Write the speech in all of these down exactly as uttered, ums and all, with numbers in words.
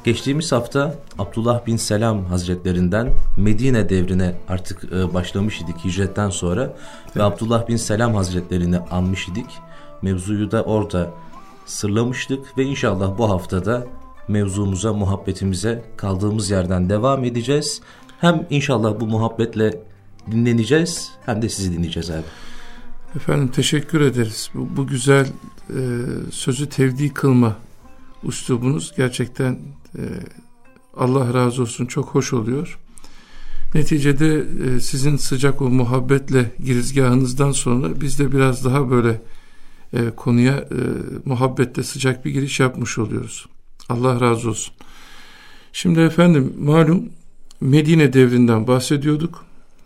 Geçtiğimiz hafta Abdullah bin Selam Hazretlerinden Medine devrine artık e, başlamış idik hicretten sonra. Evet. Ve Abdullah bin Selam Hazretlerini anmış idik. Mevzuyu da orada sırlamıştık ve inşallah bu haftada mevzumuza, muhabbetimize kaldığımız yerden devam edeceğiz. Hem inşallah bu muhabbetle dinleneceğiz hem de sizi dinleyeceğiz abi. Efendim teşekkür ederiz. Bu, bu güzel e, sözü tevdi kılma üslubunuz gerçekten e, Allah razı olsun, çok hoş oluyor. Neticede e, sizin sıcak o muhabbetle girizgahınızdan sonra biz de biraz daha böyle e, konuya e, muhabbetle sıcak bir giriş yapmış oluyoruz. Allah razı olsun. Şimdi efendim malum Medine devrinden bahsediyorduk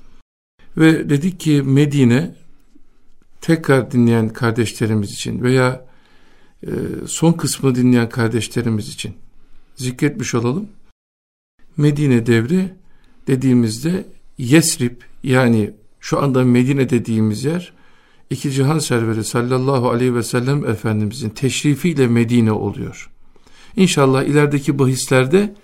ve dedik ki Medine, tekrar dinleyen kardeşlerimiz için veya e, son kısmını dinleyen kardeşlerimiz için zikretmiş olalım. Medine devri dediğimizde Yesrib, yani şu anda Medine dediğimiz yer, İki Cihan Serveri sallallahu aleyhi ve sellem Efendimizin teşrifiyle Medine oluyor. İnşallah ilerideki bahislerde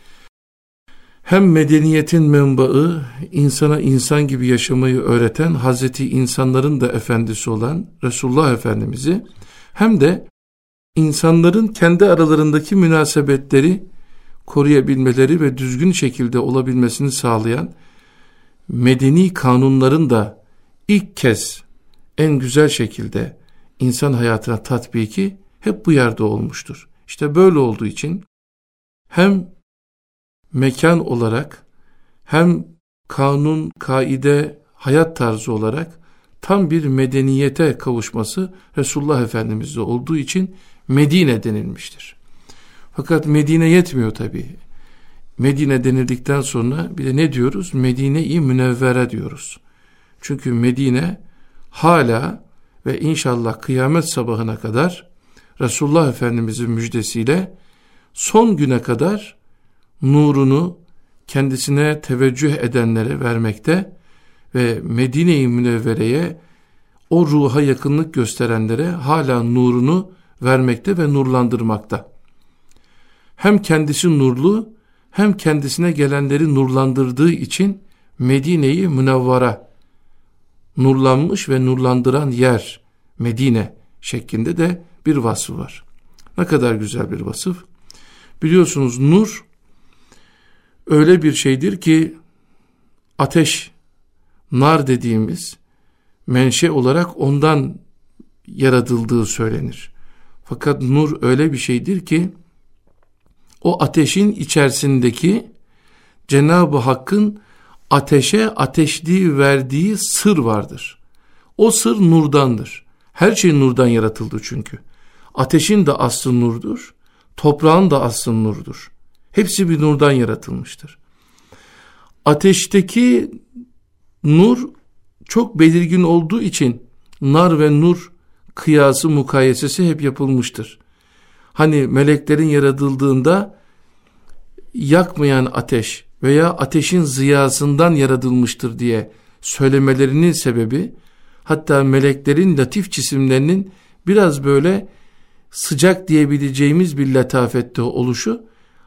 hem medeniyetin menbaı, insana insan gibi yaşamayı öğreten Hazreti insanların da efendisi olan Resulullah Efendimiz'i, hem de insanların kendi aralarındaki münasebetleri koruyabilmeleri ve düzgün şekilde olabilmesini sağlayan medeni kanunların da ilk kez en güzel şekilde insan hayatına tatbiki hep bu yerde olmuştur. İşte böyle olduğu için hem mekan olarak hem kanun, kaide, hayat tarzı olarak tam bir medeniyete kavuşması Resulullah Efendimiz'de olduğu için Medine denilmiştir. Fakat Medine yetmiyor tabii. Medine denildikten sonra bir de ne diyoruz? Medine-i Münevvere diyoruz. Çünkü Medine hala ve inşallah kıyamet sabahına kadar Resulullah Efendimiz'in müjdesiyle son güne kadar nurunu kendisine teveccüh edenlere vermekte ve Medine-i Münevvere'ye, o ruha yakınlık gösterenlere hala nurunu vermekte ve nurlandırmakta. Hem kendisi nurlu hem kendisine gelenleri nurlandırdığı için Medine-i Münevvere, nurlanmış ve nurlandıran yer Medine şeklinde de bir vasfı var. Ne kadar güzel bir vasıf. Biliyorsunuz nur öyle bir şeydir ki ateş, nar dediğimiz menşe olarak ondan yaratıldığı söylenir. Fakat nur öyle bir şeydir ki o ateşin içerisindeki Cenab-ı Hakk'ın ateşe ateşliği verdiği sır vardır. O sır nurdandır. Her şey nurdan yaratıldı çünkü. Ateşin de aslı nurdur, toprağın da aslı nurdur. Hepsi bir nurdan yaratılmıştır. Ateşteki nur çok belirgin olduğu için nar ve nur kıyası, mukayesesi hep yapılmıştır. Hani meleklerin yaratıldığında yakmayan ateş veya ateşin ziyasından yaratılmıştır diye söylemelerinin sebebi, hatta meleklerin latif cisimlerinin biraz böyle sıcak diyebileceğimiz bir letafette oluşu,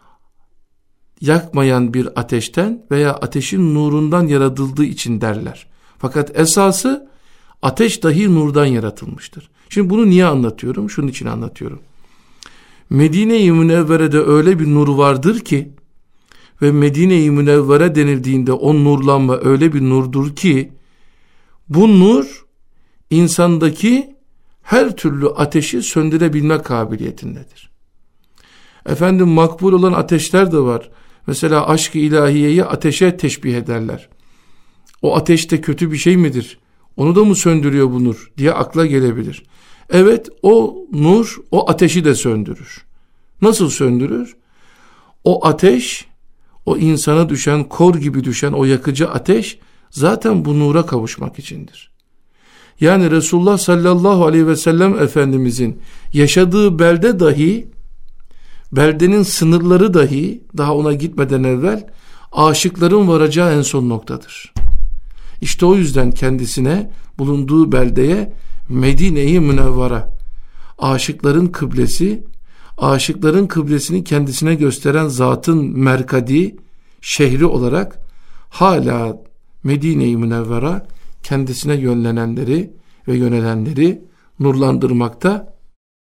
yakmayan bir ateşten veya ateşin nurundan yaratıldığı için derler. Fakat esası ateş dahi nurdan yaratılmıştır. Şimdi bunu niye anlatıyorum? Şunun için anlatıyorum. Medine-i Münevvere'de öyle bir nur vardır ki ve Medine-i Münevvere denildiğinde o nurlanma öyle bir nurdur ki bu nur insandaki her türlü ateşi söndürebilme kabiliyetindedir. Efendim makbul olan ateşler de var. Mesela aşk-ı ilahiyeyi ateşe teşbih ederler. O ateş de kötü bir şey midir? Onu da mı söndürüyor bu nur diye akla gelebilir. Evet, o nur o ateşi de söndürür. Nasıl söndürür? O ateş, o insana düşen, kor gibi düşen o yakıcı ateş zaten bu nura kavuşmak içindir. Yani Resulullah sallallahu aleyhi ve sellem Efendimizin yaşadığı belde dahi, beldenin sınırları dahi daha ona gitmeden evvel aşıkların varacağı en son noktadır. İşte o yüzden kendisine, bulunduğu beldeye Medine-i Münevvere, aşıkların kıblesi, aşıkların kıblesini kendisine gösteren zatın merkadi, şehri olarak hala Medine-i Münevvera kendisine yönlenenleri ve yönelenleri nurlandırmakta.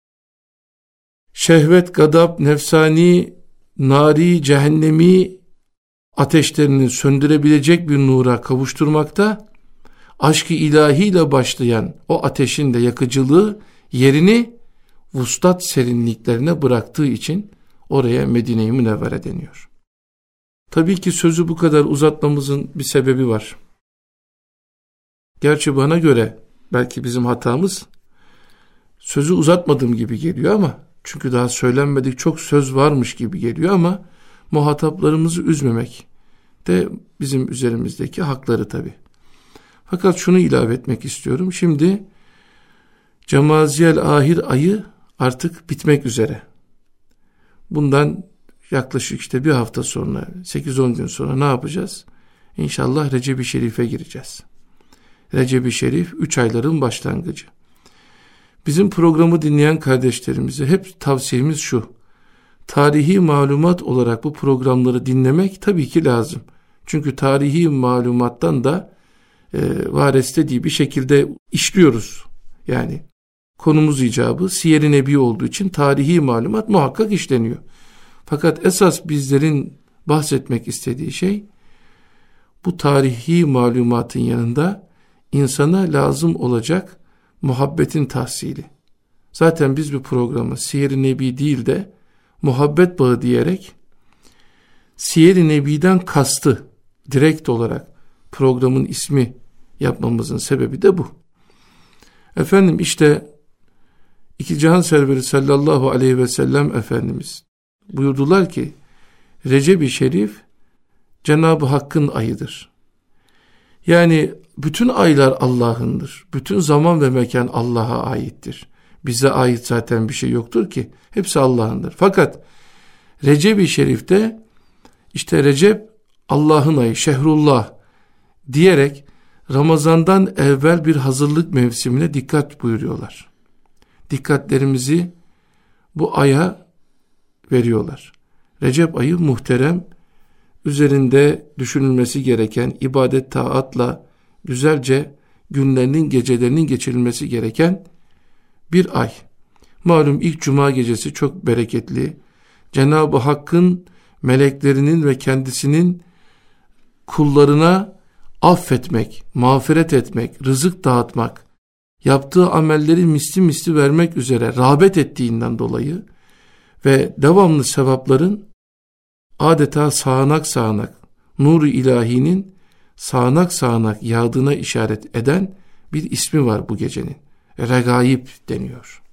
Şehvet, gadap, nefsani, nari, cehennemi ateşlerini söndürebilecek bir nura kavuşturmakta. Aşk-ı ilahiyle başlayan o ateşin de yakıcılığı yerini vuslat serinliklerine bıraktığı için oraya Medine-i Münevvere deniyor. Tabii ki sözü bu kadar uzatmamızın bir sebebi var. Gerçi bana göre belki bizim hatamız sözü uzatmadığım gibi geliyor ama çünkü daha söylenmedik çok söz varmış gibi geliyor ama muhataplarımızı üzmemek de bizim üzerimizdeki hakları tabii. Fakat şunu ilave etmek istiyorum. Şimdi Cemaziyel Ahir ayı artık bitmek üzere. Bundan yaklaşık işte bir hafta sonra, sekiz on gün sonra ne yapacağız? İnşallah Recep-i Şerif'e gireceğiz. Recep-i Şerif üç ayların başlangıcı. Bizim programı dinleyen kardeşlerimize hep tavsiyemiz şu. Tarihi malumat olarak bu programları dinlemek tabii ki lazım. Çünkü tarihi malumattan da e, var istediği bir şekilde işliyoruz. Yani konumuz icabı Siyer-i Nebi olduğu için tarihi malumat muhakkak işleniyor. Fakat esas bizlerin bahsetmek istediği şey bu tarihi malumatın yanında insana lazım olacak muhabbetin tahsili. Zaten biz bu programı Siyer-i Nebi değil de muhabbet bağı diyerek Siyer-i Nebi'den kastı direkt olarak programın ismi yapmamızın sebebi de bu. Efendim işte iki cihan serveri sallallahu aleyhi ve sellem Efendimiz buyurdular ki Recep-i Şerif Cenab-ı Hakk'ın ayıdır. Yani bütün aylar Allah'ındır. Bütün zaman ve mekan Allah'a aittir. Bize ait zaten bir şey yoktur ki. Hepsi Allah'ındır. Fakat Recep-i Şerif'te işte Recep Allah'ın ayı, Şehrullah diyerek Ramazan'dan evvel bir hazırlık mevsimine dikkat buyuruyorlar. Dikkatlerimizi bu aya veriyorlar. Recep ayı muhterem, üzerinde düşünülmesi gereken ibadet taatla güzelce günlerinin gecelerinin geçirilmesi gereken bir ay. Malum ilk cuma gecesi çok bereketli. Cenab-ı Hakk'ın meleklerinin ve kendisinin kullarına affetmek, mağfiret etmek, rızık dağıtmak, yaptığı amelleri misli misli vermek üzere rağbet ettiğinden dolayı ve devamlı sevapların adeta sağanak sağanak nur-u ilahinin sağanak sağanak yağdığına işaret eden bir ismi var bu gecenin. Regaib deniyor.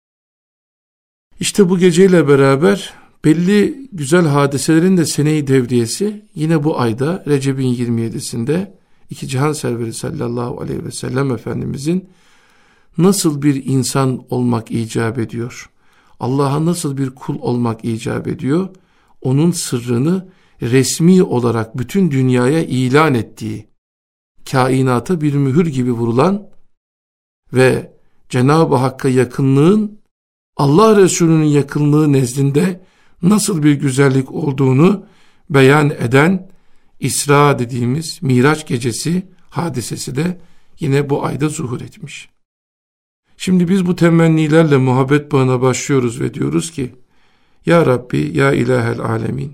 İşte bu geceyle beraber belli güzel hadiselerin de sene-i devriyesi yine bu ayda Recep'in yirmi yedisinde iki cihan serveri sallallahu aleyhi ve sellem Efendimizin nasıl bir insan olmak icap ediyor, Allah'a nasıl bir kul olmak icap ediyor, onun sırrını resmi olarak bütün dünyaya ilan ettiği, kainata bir mühür gibi vurulan ve Cenab-ı Hakk'a yakınlığın Allah Resulü'nün yakınlığı nezdinde nasıl bir güzellik olduğunu beyan eden İsra dediğimiz Miraç gecesi hadisesi de yine bu ayda zuhur etmiş. Şimdi biz bu temennilerle muhabbet bağına başlıyoruz ve diyoruz ki Ya Rabbi, Ya İlahel Alemin,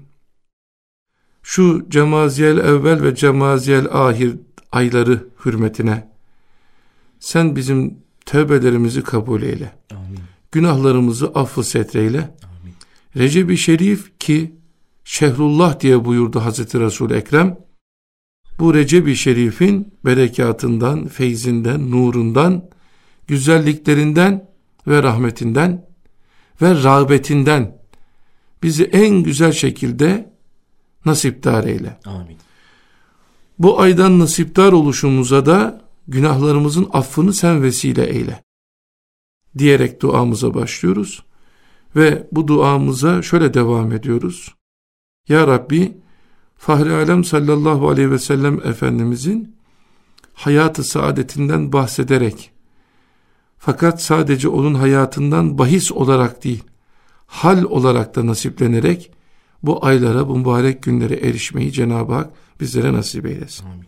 şu Cemaziyel Evvel ve Cemaziyel Ahir ayları hürmetine sen bizim tövbelerimizi kabul eyle. Amin. Günahlarımızı affı setreyle. Amin. Recep-i Şerif ki Şehrullah diye buyurdu Hazreti Resul-i Ekrem. Bu Recep-i Şerif'in berekatından, feyzinden, nurundan, güzelliklerinden ve rahmetinden ve rağbetinden bizi en güzel şekilde nasipdar eyle. Amin. Bu aydan nasipdar oluşumuza da günahlarımızın affını sen vesile eyle diyerek duamıza başlıyoruz ve bu duamıza şöyle devam ediyoruz. Ya Rabbi, Fahri Alem sallallahu aleyhi ve sellem Efendimizin hayatı saadetinden bahsederek, fakat sadece onun hayatından bahis olarak değil, hal olarak da nasiplenerek bu aylara, bu mübarek günlere erişmeyi Cenab-ı Hak bizlere nasip eylesin. Amin.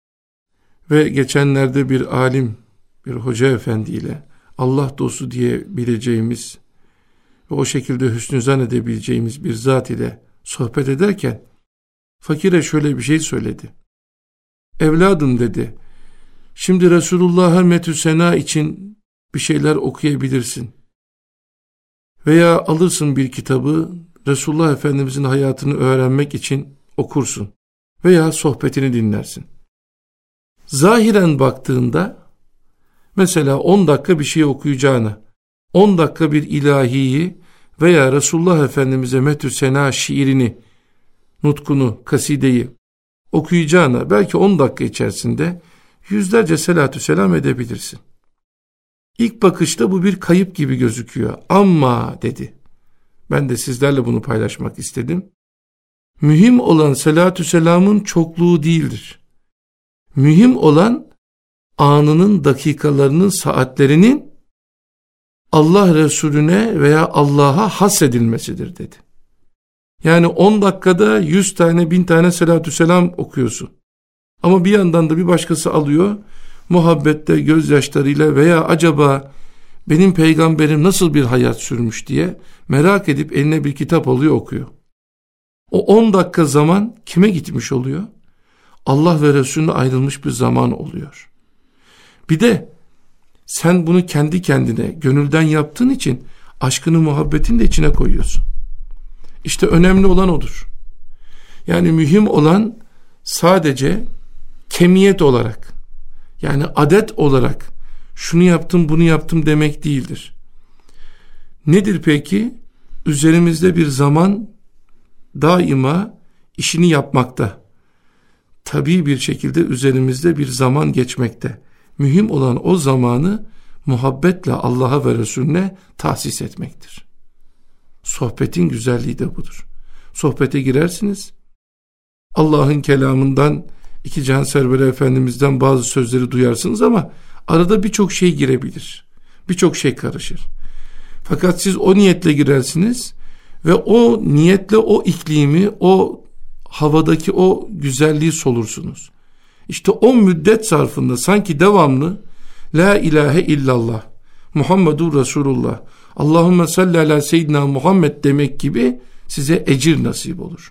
Ve geçenlerde bir alim, bir hoca efendiyle Allah dostu diyebileceğimiz ve o şekilde hüsnü zan edebileceğimiz bir zat ile sohbet ederken fakire şöyle bir şey söyledi. Evladım dedi, şimdi Resulullah'a metü sena için bir şeyler okuyabilirsin. Veya alırsın bir kitabı, Resulullah Efendimizin hayatını öğrenmek için okursun. Veya sohbetini dinlersin. Zahiren baktığında, mesela on dakika bir şey okuyacağına, on dakika bir ilahiyi veya Resulullah Efendimiz'e metü sena şiirini, nutkunu, kasideyi okuyacağına belki on dakika içerisinde yüzlerce selatü selam edebilirsin. İlk bakışta bu bir kayıp gibi gözüküyor. Ama dedi, ben de sizlerle bunu paylaşmak istedim. Mühim olan selatü selamın çokluğu değildir. Mühim olan anının, dakikalarının, saatlerinin Allah Resulüne veya Allah'a hasredilmesidir dedi. Yani on dakikada yüz tane, bin tane selatü selam okuyorsun. Ama bir yandan da bir başkası alıyor, muhabbette, gözyaşlarıyla veya acaba benim peygamberim nasıl bir hayat sürmüş diye merak edip eline bir kitap alıyor, okuyor. O on dakika zaman kime gitmiş oluyor? Allah ve Resulüne ayrılmış bir zaman oluyor. Bir de sen bunu kendi kendine, gönülden yaptığın için aşkını, muhabbetini de içine koyuyorsun. İşte önemli olan odur. Yani mühim olan sadece kemiyet olarak, yani adet olarak şunu yaptım, bunu yaptım demek değildir. Nedir peki? Üzerimizde bir zaman daima işini yapmakta. Tabii bir şekilde üzerimizde bir zaman geçmekte. Mühim olan o zamanı muhabbetle Allah'a ve Resulüne tahsis etmektir. Sohbetin güzelliği de budur. Sohbete girersiniz, Allah'ın kelamından, iki Cihan Serveri Efendimiz'den bazı sözleri duyarsınız ama arada birçok şey girebilir. Birçok şey karışır. Fakat siz o niyetle girersiniz ve o niyetle o iklimi, o havadaki o güzelliği solursunuz. İşte o müddet zarfında sanki devamlı La ilahe illallah, Muhammedur Resulullah, Allahümme salli ala seyyidina Muhammed demek gibi size ecir nasip olur.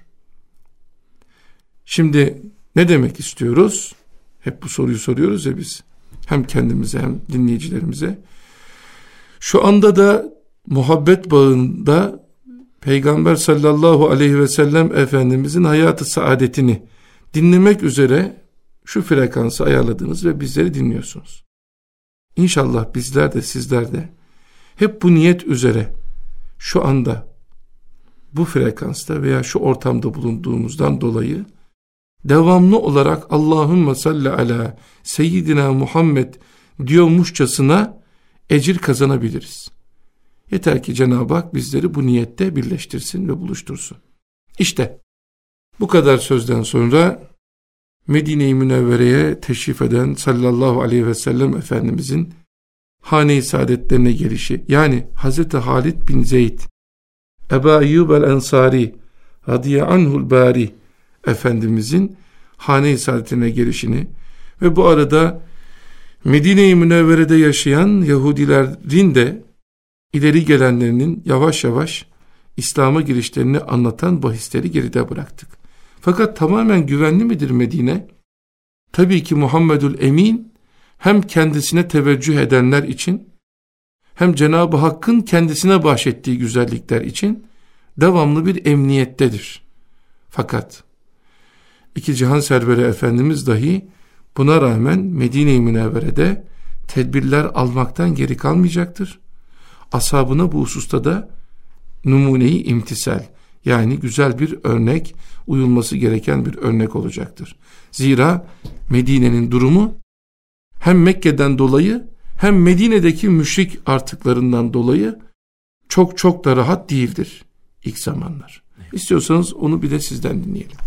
Şimdi ne demek istiyoruz? Hep bu soruyu soruyoruz ya biz. Hem kendimize hem dinleyicilerimize. Şu anda da muhabbet bağında Peygamber sallallahu aleyhi ve sellem Efendimizin hayatı saadetini dinlemek üzere şu frekansı ayarladınız ve bizleri dinliyorsunuz. İnşallah bizler de sizler de hep bu niyet üzere şu anda bu frekansta veya şu ortamda bulunduğumuzdan dolayı devamlı olarak Allahümme salli ala seyyidina Muhammed diyormuşçasına ecir kazanabiliriz. Yeter ki Cenab-ı Hak bizleri bu niyette birleştirsin ve buluştursun. İşte bu kadar sözden sonra Medine-i Münevvere'ye teşrif eden sallallahu aleyhi ve sellem Efendimizin hane-i saadetlerine gelişi, yani Hazreti Halid bin Zeyd Ebu Eyyub el-Ensari radiye anhul bari Efendimizin hane-i saadetine gelişini ve bu arada Medine-i Münevvere'de yaşayan Yahudilerin de ileri gelenlerinin yavaş yavaş İslam'a girişlerini anlatan bahisleri geride bıraktık. Fakat tamamen güvenli midir Medine? Tabii ki Muhammedül Emin hem kendisine teveccüh edenler için hem Cenab-ı Hakk'ın kendisine bahşettiği güzellikler için devamlı bir emniyettedir. Fakat iki Cihan Serveri Efendimiz dahi buna rağmen Medine-i Münevvere'de tedbirler almaktan geri kalmayacaktır. Ashabına bu hususta da numune-i imtisal, yani güzel bir örnek, uyulması gereken bir örnek olacaktır. Zira Medine'nin durumu hem Mekke'den dolayı hem Medine'deki müşrik artıklarından dolayı çok çok da rahat değildir ilk zamanlar. İstiyorsanız onu bir de sizden dinleyelim.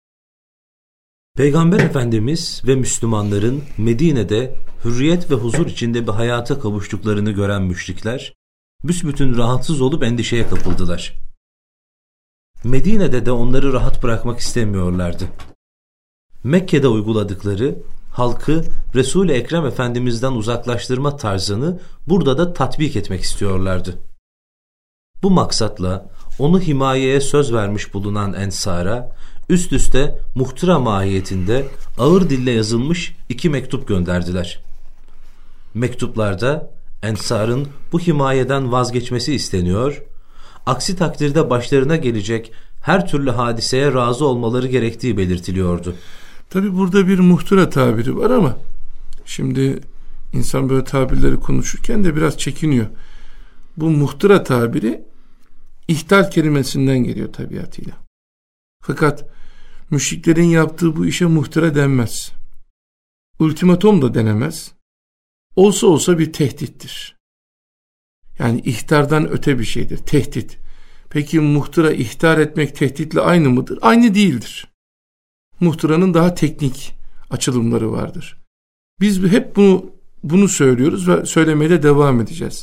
Peygamber Efendimiz ve Müslümanların Medine'de hürriyet ve huzur içinde bir hayata kavuştuklarını gören müşrikler Büsbütün rahatsız olup endişeye kapıldılar. Medine'de de onları rahat bırakmak istemiyorlardı. Mekke'de uyguladıkları halkı Resul-i Ekrem Efendimiz'den uzaklaştırma tarzını burada da tatbik etmek istiyorlardı. Bu maksatla onu himayeye söz vermiş bulunan Ensar'a üst üste muhtıra mahiyetinde ağır dille yazılmış iki mektup gönderdiler. Mektuplarda Ensar'ın bu himayeden vazgeçmesi isteniyor, aksi takdirde başlarına gelecek her türlü hadiseye razı olmaları gerektiği belirtiliyordu. Tabi burada bir muhtıra tabiri var ama şimdi insan böyle tabirleri konuşurken de biraz çekiniyor. Bu muhtıra tabiri ihtar kelimesinden geliyor tabiatıyla. Fakat müşriklerin yaptığı bu işe muhtıra denmez. Ultimatom da denemez. Olsa olsa bir tehdittir. Yani ihtardan öte bir şeydir. Tehdit. Peki muhtıra ihtar etmek tehditle aynı mıdır? Aynı değildir. Muhtıranın daha teknik açılımları vardır. Biz hep bunu bunu söylüyoruz ve söylemeye de devam edeceğiz.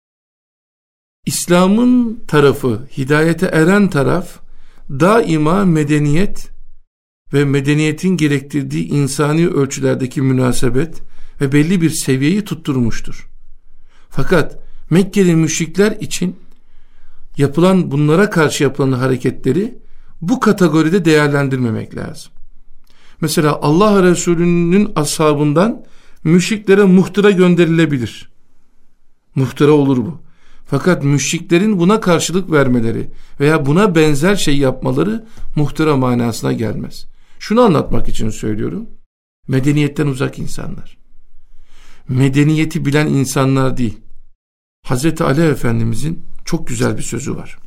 İslam'ın tarafı, hidayete eren taraf daima medeniyet ve medeniyetin gerektirdiği insani ölçülerdeki münasebet ve belli bir seviyeyi tutturmuştur. Fakat Mekkeli müşrikler için yapılan, bunlara karşı yapılan hareketleri bu kategoride değerlendirmemek lazım. Mesela Allah Resulü'nün ashabından müşriklere muhtıra gönderilebilir. Muhtıra olur bu. Fakat müşriklerin buna karşılık vermeleri veya buna benzer şey yapmaları muhtıra manasına gelmez. Şunu anlatmak için söylüyorum. Medeniyetten uzak insanlar. Medeniyeti bilen insanlar değil. Hazreti Ali Efendimizin çok güzel bir sözü var.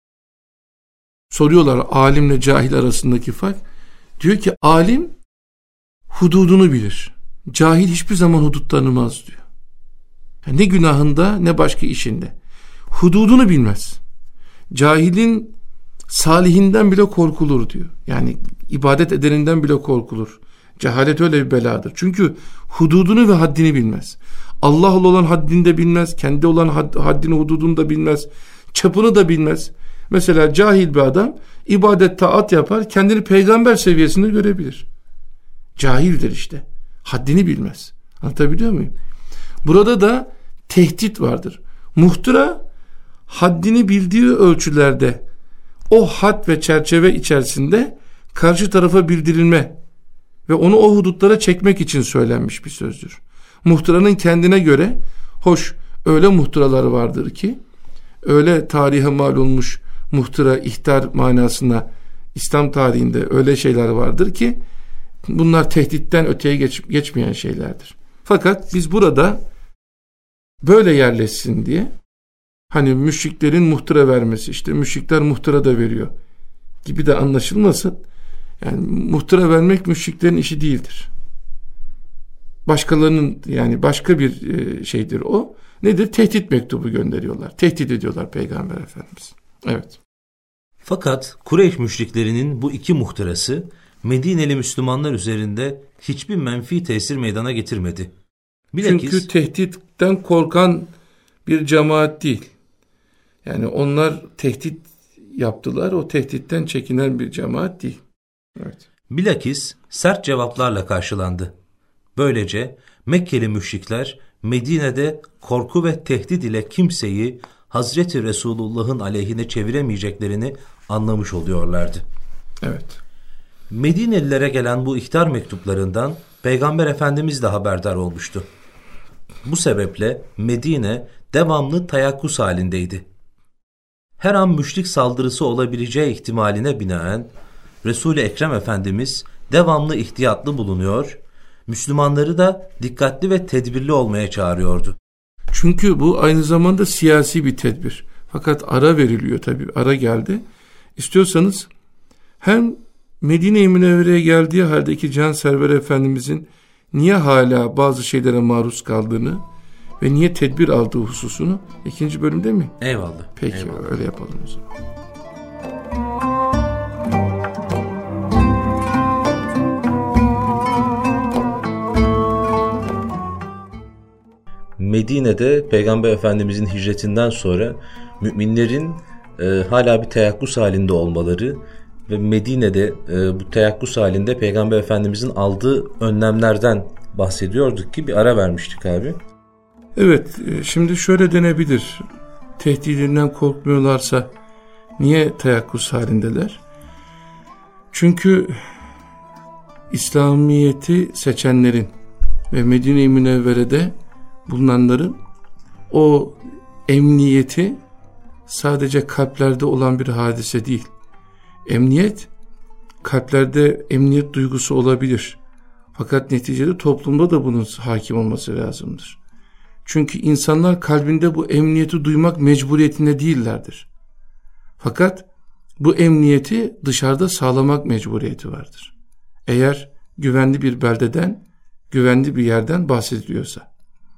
Soruyorlar alimle cahil arasındaki fark. Diyor ki alim hududunu bilir. Cahil hiçbir zaman hudut tanımaz diyor. Yani ne günahında ne başka işinde. Hududunu bilmez. Cahilin salihinden bile korkulur diyor. Yani ibadet edeninden bile korkulur. Cehalet öyle bir beladır. Çünkü hududunu ve haddini bilmez. Allah'la olan haddini de bilmez. Kendi olan haddini, hududunu da bilmez. Çapını da bilmez. Mesela cahil bir adam ibadet, taat yapar. Kendini peygamber seviyesinde görebilir. Cahildir işte. Haddini bilmez. Anlatabiliyor muyum? Burada da tehdit vardır. Muhtıra haddini bildiği ölçülerde o had ve çerçeve içerisinde karşı tarafa bildirilme ve onu o hudutlara çekmek için söylenmiş bir sözdür. Muhtıranın kendine göre hoş öyle muhtıralar vardır ki öyle tarihe mal olmuş muhtıra, ihtar manasında İslam tarihinde öyle şeyler vardır ki bunlar tehditten öteye geç, geçmeyen şeylerdir. Fakat biz burada böyle yerleşsin diye hani müşriklerin muhtıra vermesi, işte müşrikler muhtıra da veriyor gibi de anlaşılmasın. Yani muhtıra vermek müşriklerin işi değildir. Başkalarının, yani başka bir şeydir o. Nedir? Tehdit mektubu gönderiyorlar. Tehdit ediyorlar Peygamber Efendimiz. Evet. Fakat Kureyş müşriklerinin bu iki muhtırası Medineli Müslümanlar üzerinde hiçbir menfi tesir meydana getirmedi. Bilakis, çünkü tehditten korkan bir cemaat değil. Yani onlar tehdit yaptılar, o tehditten çekinen bir cemaat değil. Evet. Bilakis sert cevaplarla karşılandı. Böylece Mekkeli müşrikler Medine'de korku ve tehdit ile kimseyi Hazreti Resulullah'ın aleyhine çeviremeyeceklerini anlamış oluyorlardı. Evet. Medinelilere gelen bu ihtar mektuplarından Peygamber Efendimiz de haberdar olmuştu. Bu sebeple Medine devamlı tayakkuz halindeydi. Her an müşrik saldırısı olabileceği ihtimaline binaen Resul-i Ekrem Efendimiz devamlı ihtiyatlı bulunuyor, Müslümanları da dikkatli ve tedbirli olmaya çağırıyordu. Çünkü bu aynı zamanda siyasi bir tedbir. Fakat ara veriliyor tabii, ara geldi. İstiyorsanız hem Medine-i Münevvere'ye geldiği haldeki Canserver Efendimizin niye hala bazı şeylere maruz kaldığını ve niye tedbir aldığı hususunu ikinci bölümde mi? Eyvallah. Peki, eyvallah. Öyle yapalım o zaman. Medine'de Peygamber Efendimizin hicretinden sonra müminlerin e, hala bir teyakkuz halinde olmaları ve Medine'de e, bu teyakkuz halinde Peygamber Efendimizin aldığı önlemlerden bahsediyorduk ki bir ara vermiştik abi. Evet, şimdi şöyle denebilir. Tehdidinden korkmuyorlarsa niye teyakkuz halindeler? Çünkü İslamiyet'i seçenlerin ve Medine-i Münevvere'de bulunanların o emniyeti sadece kalplerde olan bir hadise değil. Emniyet, kalplerde emniyet duygusu olabilir. Fakat neticede toplumda da bunun hakim olması lazımdır. Çünkü insanlar kalbinde bu emniyeti duymak mecburiyetinde değillerdir. Fakat bu emniyeti dışarıda sağlamak mecburiyeti vardır. Eğer güvenli bir beldeden, güvenli bir yerden bahsediliyorsa.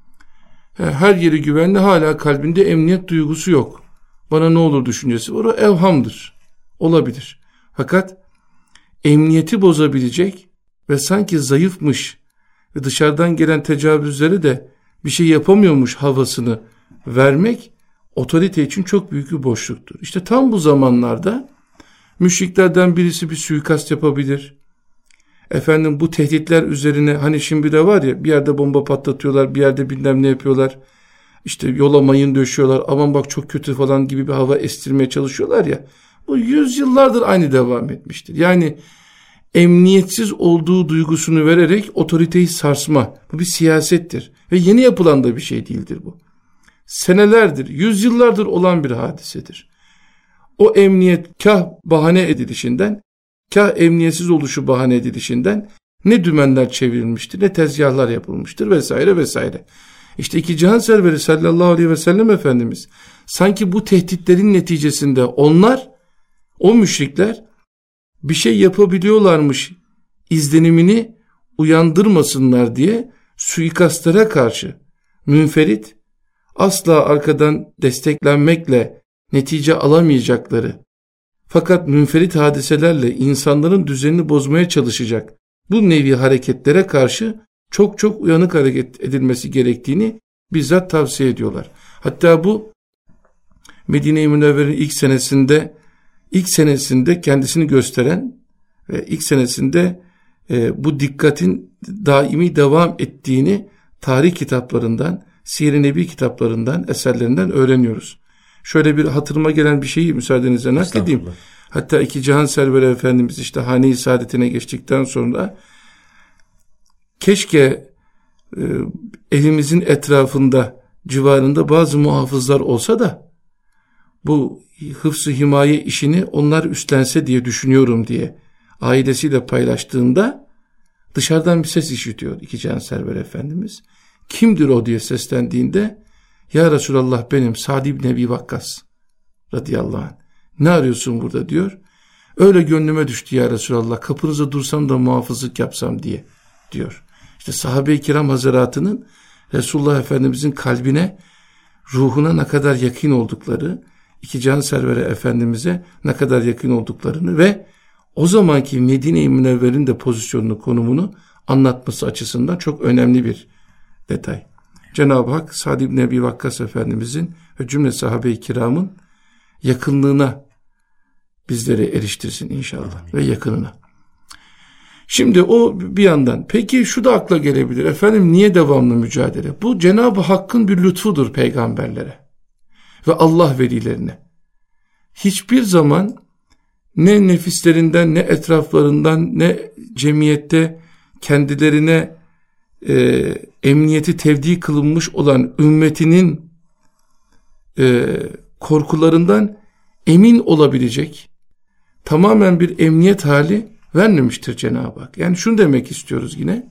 Her yeri güvenli, hala kalbinde emniyet duygusu yok. Bana ne olur düşüncesi var, o evhamdır. Olabilir. Fakat emniyeti bozabilecek ve sanki zayıfmış ve dışarıdan gelen tecavüzleri de bir şey yapamıyormuş havasını vermek otorite için çok büyük bir boşluktur. İşte tam bu zamanlarda müşriklerden birisi bir suikast yapabilir. Efendim bu tehditler üzerine, hani şimdi de var ya, bir yerde bomba patlatıyorlar, bir yerde bilmem ne yapıyorlar. İşte yola mayın döşüyorlar, aman bak çok kötü falan gibi bir hava estirmeye çalışıyorlar ya. Bu yüzyıllardır aynı devam etmiştir. Yani emniyetsiz olduğu duygusunu vererek otoriteyi sarsma. Bu bir siyasettir. Ve yeni yapılan da bir şey değildir bu. Senelerdir, yüzyıllardır olan bir hadisedir. O emniyet kah bahane edilişinden, kah emniyetsiz oluşu bahane edilişinden ne dümenler çevrilmiştir, ne tezgahlar yapılmıştır vesaire vesaire. İşte iki cihan serveri sallallahu aleyhi ve sellem Efendimiz sanki bu tehditlerin neticesinde onlar, o müşrikler bir şey yapabiliyorlarmış izlenimini uyandırmasınlar diye suikastlara karşı münferit, asla arkadan desteklenmekle netice alamayacakları, fakat münferit hadiselerle insanların düzenini bozmaya çalışacak bu nevi hareketlere karşı çok çok uyanık hareket edilmesi gerektiğini bizzat tavsiye ediyorlar. Hatta bu Medine-i Münevvere'nin ilk senesinde ilk senesinde kendisini gösteren ve ilk senesinde e, bu dikkatin daimi devam ettiğini tarih kitaplarından, Siyer-i Nebi kitaplarından, eserlerinden öğreniyoruz. Şöyle bir hatırıma gelen bir şeyi müsaadenizle nakledeyim. Hatta iki cihan serveri Efendimiz işte hane-i saadetine geçtikten sonra keşke e, evimizin etrafında, civarında bazı muhafızlar olsa da bu hıfz-ı himaye işini onlar üstlense diye düşünüyorum diye ailesiyle paylaştığında dışarıdan bir ses işitiyor iki cihan serveri Efendimiz. Kimdir o diye seslendiğinde, ya Resulallah benim Sa'd ibn Ebi Vakkas radıyallahu anh. Ne arıyorsun burada diyor. Öyle gönlüme düştü ya Resulallah, kapınıza dursam da muhafızlık yapsam diye diyor. İşte sahabe-i kiram hazaratının Resulullah Efendimizin kalbine, ruhuna ne kadar yakın oldukları, iki cihan serveri Efendimiz'e ne kadar yakın olduklarını ve o zamanki Medine-i Münevver'in de pozisyonunu, konumunu anlatması açısından çok önemli bir detay. Cenab-ı Hak Sa'd ibn Ebi Vakkas Efendimizin ve cümle sahabe-i kiramın yakınlığına bizleri eriştirsin inşallah. Amin. Ve yakınına. Şimdi o bir yandan. Peki şu da akla gelebilir. Efendim niye devamlı mücadele? Bu Cenab-ı Hakk'ın bir lütfudur peygamberlere ve Allah velilerine. Hiçbir zaman ne nefislerinden, ne etraflarından, ne cemiyette kendilerine e, emniyeti tevdi kılınmış olan ümmetinin e, korkularından emin olabilecek tamamen bir emniyet hali vermemiştir Cenab-ı Hak. Yani şunu demek istiyoruz yine.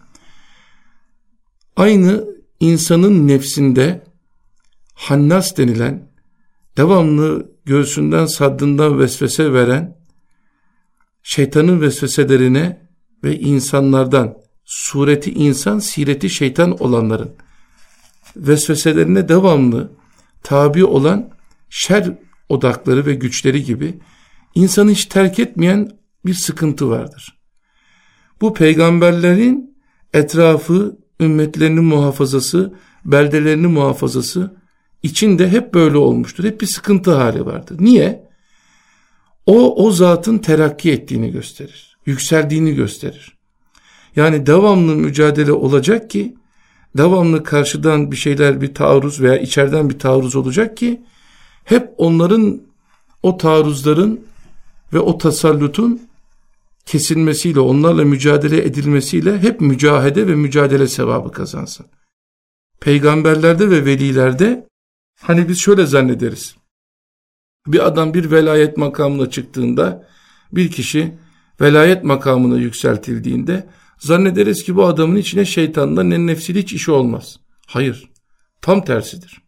Aynı insanın nefsinde hannas denilen, devamlı göğsünden saddından vesvese veren, şeytanın vesveselerine ve insanlardan, sureti insan, sireti şeytan olanların vesveselerine devamlı tabi olan şer odakları ve güçleri gibi insanı hiç terk etmeyen bir sıkıntı vardır. Bu peygamberlerin etrafı, ümmetlerinin muhafazası beldelerini muhafazası içinde hep böyle olmuştur. Hep bir sıkıntı hali vardır. Niye? O, o zatın terakki ettiğini gösterir. Yükseldiğini gösterir. Yani devamlı mücadele olacak ki, devamlı karşıdan bir şeyler, bir taarruz veya içeriden bir taarruz olacak ki, hep onların, o taarruzların ve o tasallutun kesilmesiyle, onlarla mücadele edilmesiyle hep mücahede ve mücadele sevabı kazansın. Peygamberlerde ve velilerde hani biz şöyle zannederiz. Bir adam bir velayet makamına çıktığında, bir kişi velayet makamına yükseltildiğinde zannederiz ki bu adamın içine şeytanla ne nefsiyle hiç işi olmaz. Hayır, tam tersidir.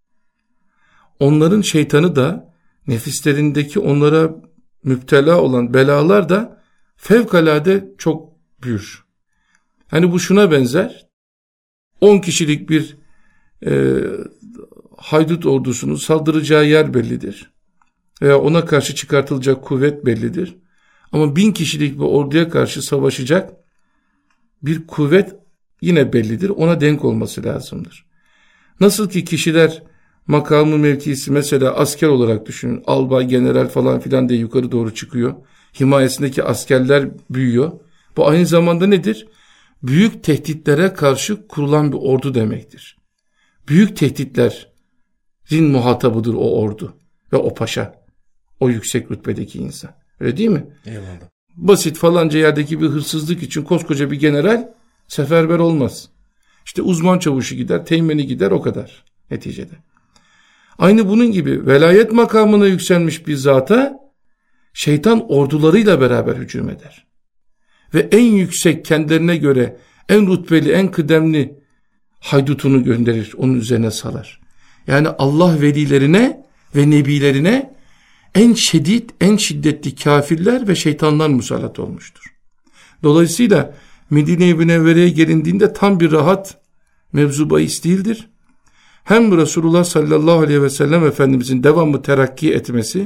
Onların şeytanı da, nefislerindeki onlara müptela olan belalar da fevkalade çok büyür. Hani bu şuna benzer, on kişilik bir e, haydut ordusunun saldıracağı yer bellidir. Veya ona karşı çıkartılacak kuvvet bellidir. Ama bin kişilik bir orduya karşı savaşacak bir kuvvet yine bellidir. Ona denk olması lazımdır. Nasıl ki kişiler makamı mevkisi mesela asker olarak düşünün. Albay, general falan filan diye yukarı doğru çıkıyor. Himayesindeki askerler büyüyor. Bu aynı zamanda nedir? Büyük tehditlere karşı kurulan bir ordu demektir. Büyük tehditlerin muhatabıdır o ordu ve o paşa. O yüksek rütbedeki insan. Öyle değil mi? Eyvallah. Basit falanca yerdeki bir hırsızlık için koskoca bir general seferber olmaz. İşte uzman çavuşu gider, teğmeni gider, o kadar neticede. Aynı bunun gibi velayet makamına yükselmiş bir zata şeytan ordularıyla beraber hücum eder. Ve en yüksek, kendilerine göre en rütbeli, en kıdemli haydutunu gönderir, onun üzerine salar. Yani Allah velilerine ve nebilerine en şiddet, en şiddetli kafirler ve şeytanlar musallat olmuştur. Dolayısıyla Medine-i Münevvere'ye gelindiğinde tam bir rahat mevzu bahis değildir. Hem Resulullah sallallahu aleyhi ve sellem Efendimizin devamlı terakki etmesi,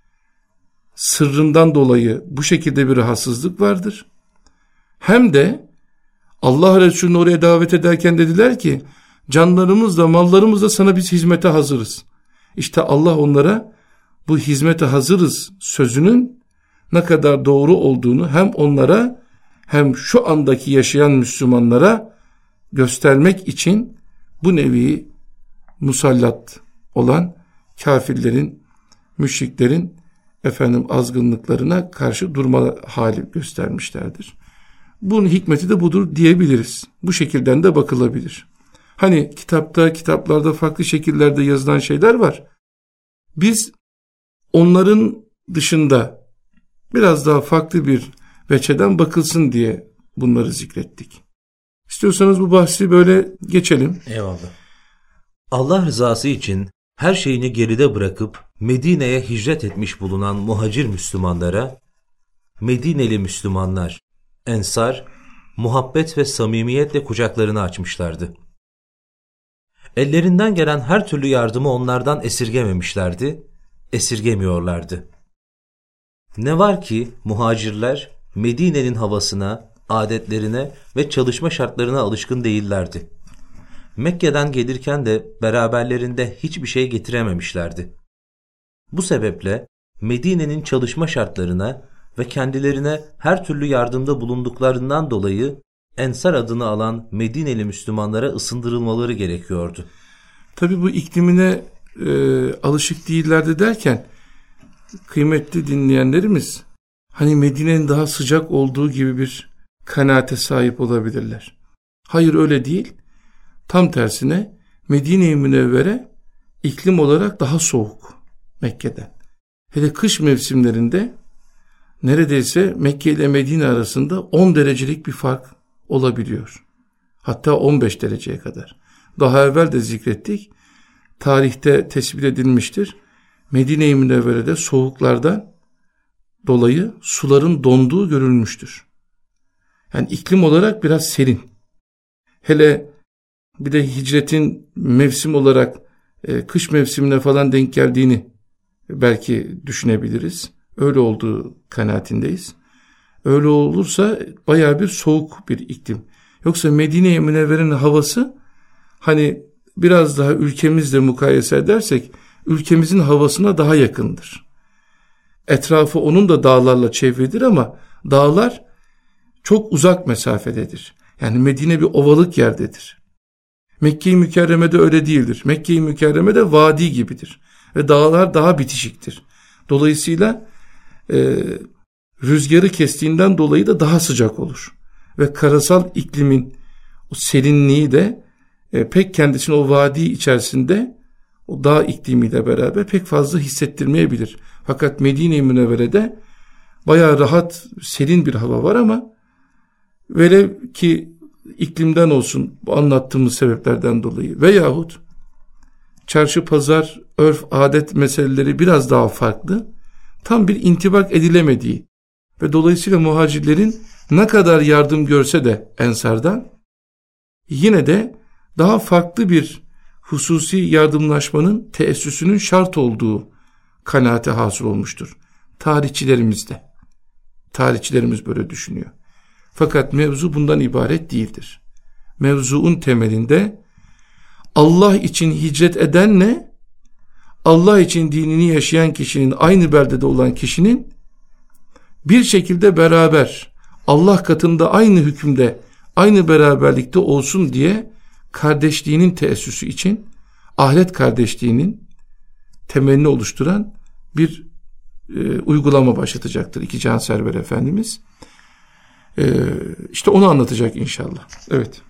sırrından dolayı bu şekilde bir rahatsızlık vardır. Hem de Allah Resulü'nü oraya davet ederken dediler ki, canlarımızla, mallarımızla sana biz hizmete hazırız. İşte Allah onlara bu hizmete hazırız sözünün ne kadar doğru olduğunu hem onlara hem şu andaki yaşayan Müslümanlara göstermek için bu nevi musallat olan kafirlerin, müşriklerin efendim azgınlıklarına karşı durma hali göstermişlerdir. Bunun hikmeti de budur diyebiliriz. Bu şekilden de bakılabilir. Hani kitapta, kitaplarda farklı şekillerde yazılan şeyler var. Biz onların dışında biraz daha farklı bir veçeden bakılsın diye bunları zikrettik. İstiyorsanız bu bahsi böyle geçelim. Eyvallah. Allah rızası için her şeyini geride bırakıp Medine'ye hicret etmiş bulunan muhacir Müslümanlara, Medineli Müslümanlar, Ensar, muhabbet ve samimiyetle kucaklarını açmışlardı. Ellerinden gelen her türlü yardımı onlardan esirgememişlerdi, esirgemiyorlardı. Ne var ki muhacirler Medine'nin havasına, adetlerine ve çalışma şartlarına alışkın değillerdi. Mekke'den gelirken de beraberlerinde hiçbir şey getirememişlerdi. Bu sebeple Medine'nin çalışma şartlarına ve kendilerine her türlü yardımda bulunduklarından dolayı Ensar adını alan Medineli Müslümanlara ısındırılmaları gerekiyordu. Tabi bu iklimine e, alışık değillerdi derken kıymetli dinleyenlerimiz hani Medine'nin daha sıcak olduğu gibi bir kanaate sahip olabilirler. Hayır, öyle değil. Tam tersine Medine-i Münevvere iklim olarak daha soğuk Mekke'den. Hele kış mevsimlerinde neredeyse Mekke ile Medine arasında on derecelik bir fark olabiliyor. Hatta on beş dereceye kadar. Daha evvel de zikrettik. Tarihte tespit edilmiştir. Medine-i Münevvere'de soğuklardan dolayı suların donduğu görülmüştür. Yani iklim olarak biraz serin. Hele bir de hicretin mevsim olarak e, kış mevsimine falan denk geldiğini belki düşünebiliriz. Öyle olduğu kanaatindeyiz. Öyle olursa bayağı bir soğuk bir iklim. Yoksa Medine-i Münevvere'nin havası hani biraz daha ülkemizle mukayese edersek ülkemizin havasına daha yakındır. Etrafı onun da dağlarla çevrilidir ama dağlar çok uzak mesafededir. Yani Medine bir ovalık yerdedir. Mekke-i Mükerreme'de öyle değildir. Mekke-i Mükerreme'de vadi gibidir. Ve dağlar daha bitişiktir. Dolayısıyla e, rüzgarı kestiğinden dolayı da daha sıcak olur. Ve karasal iklimin o serinliği de e, pek kendisini o vadi içerisinde o dağ iklimiyle beraber pek fazla hissettirmeyebilir. Fakat Medine-i Münevvere'de bayağı rahat, serin bir hava var ama velev ki iklimden olsun, bu anlattığımız sebeplerden dolayı veyahut çarşı pazar, örf, adet meseleleri biraz daha farklı, tam bir intibak edilemediği ve dolayısıyla muhacirlerin ne kadar yardım görse de Ensar'dan, yine de daha farklı bir hususi yardımlaşmanın teessüsünün şart olduğu kanaate hasıl olmuştur. Tarihçilerimizde. Tarihçilerimiz böyle düşünüyor. Fakat mevzu bundan ibaret değildir. Mevzuun temelinde Allah için hicret edenle Allah için dinini yaşayan kişinin, aynı beldede olan kişinin bir şekilde beraber Allah katında aynı hükümde, aynı beraberlikte olsun diye kardeşliğinin teessüsü için ahiret kardeşliğinin temelini oluşturan bir e, uygulama başlatacaktır iki Canserver Efendimiz. E, işte onu anlatacak inşallah. Evet.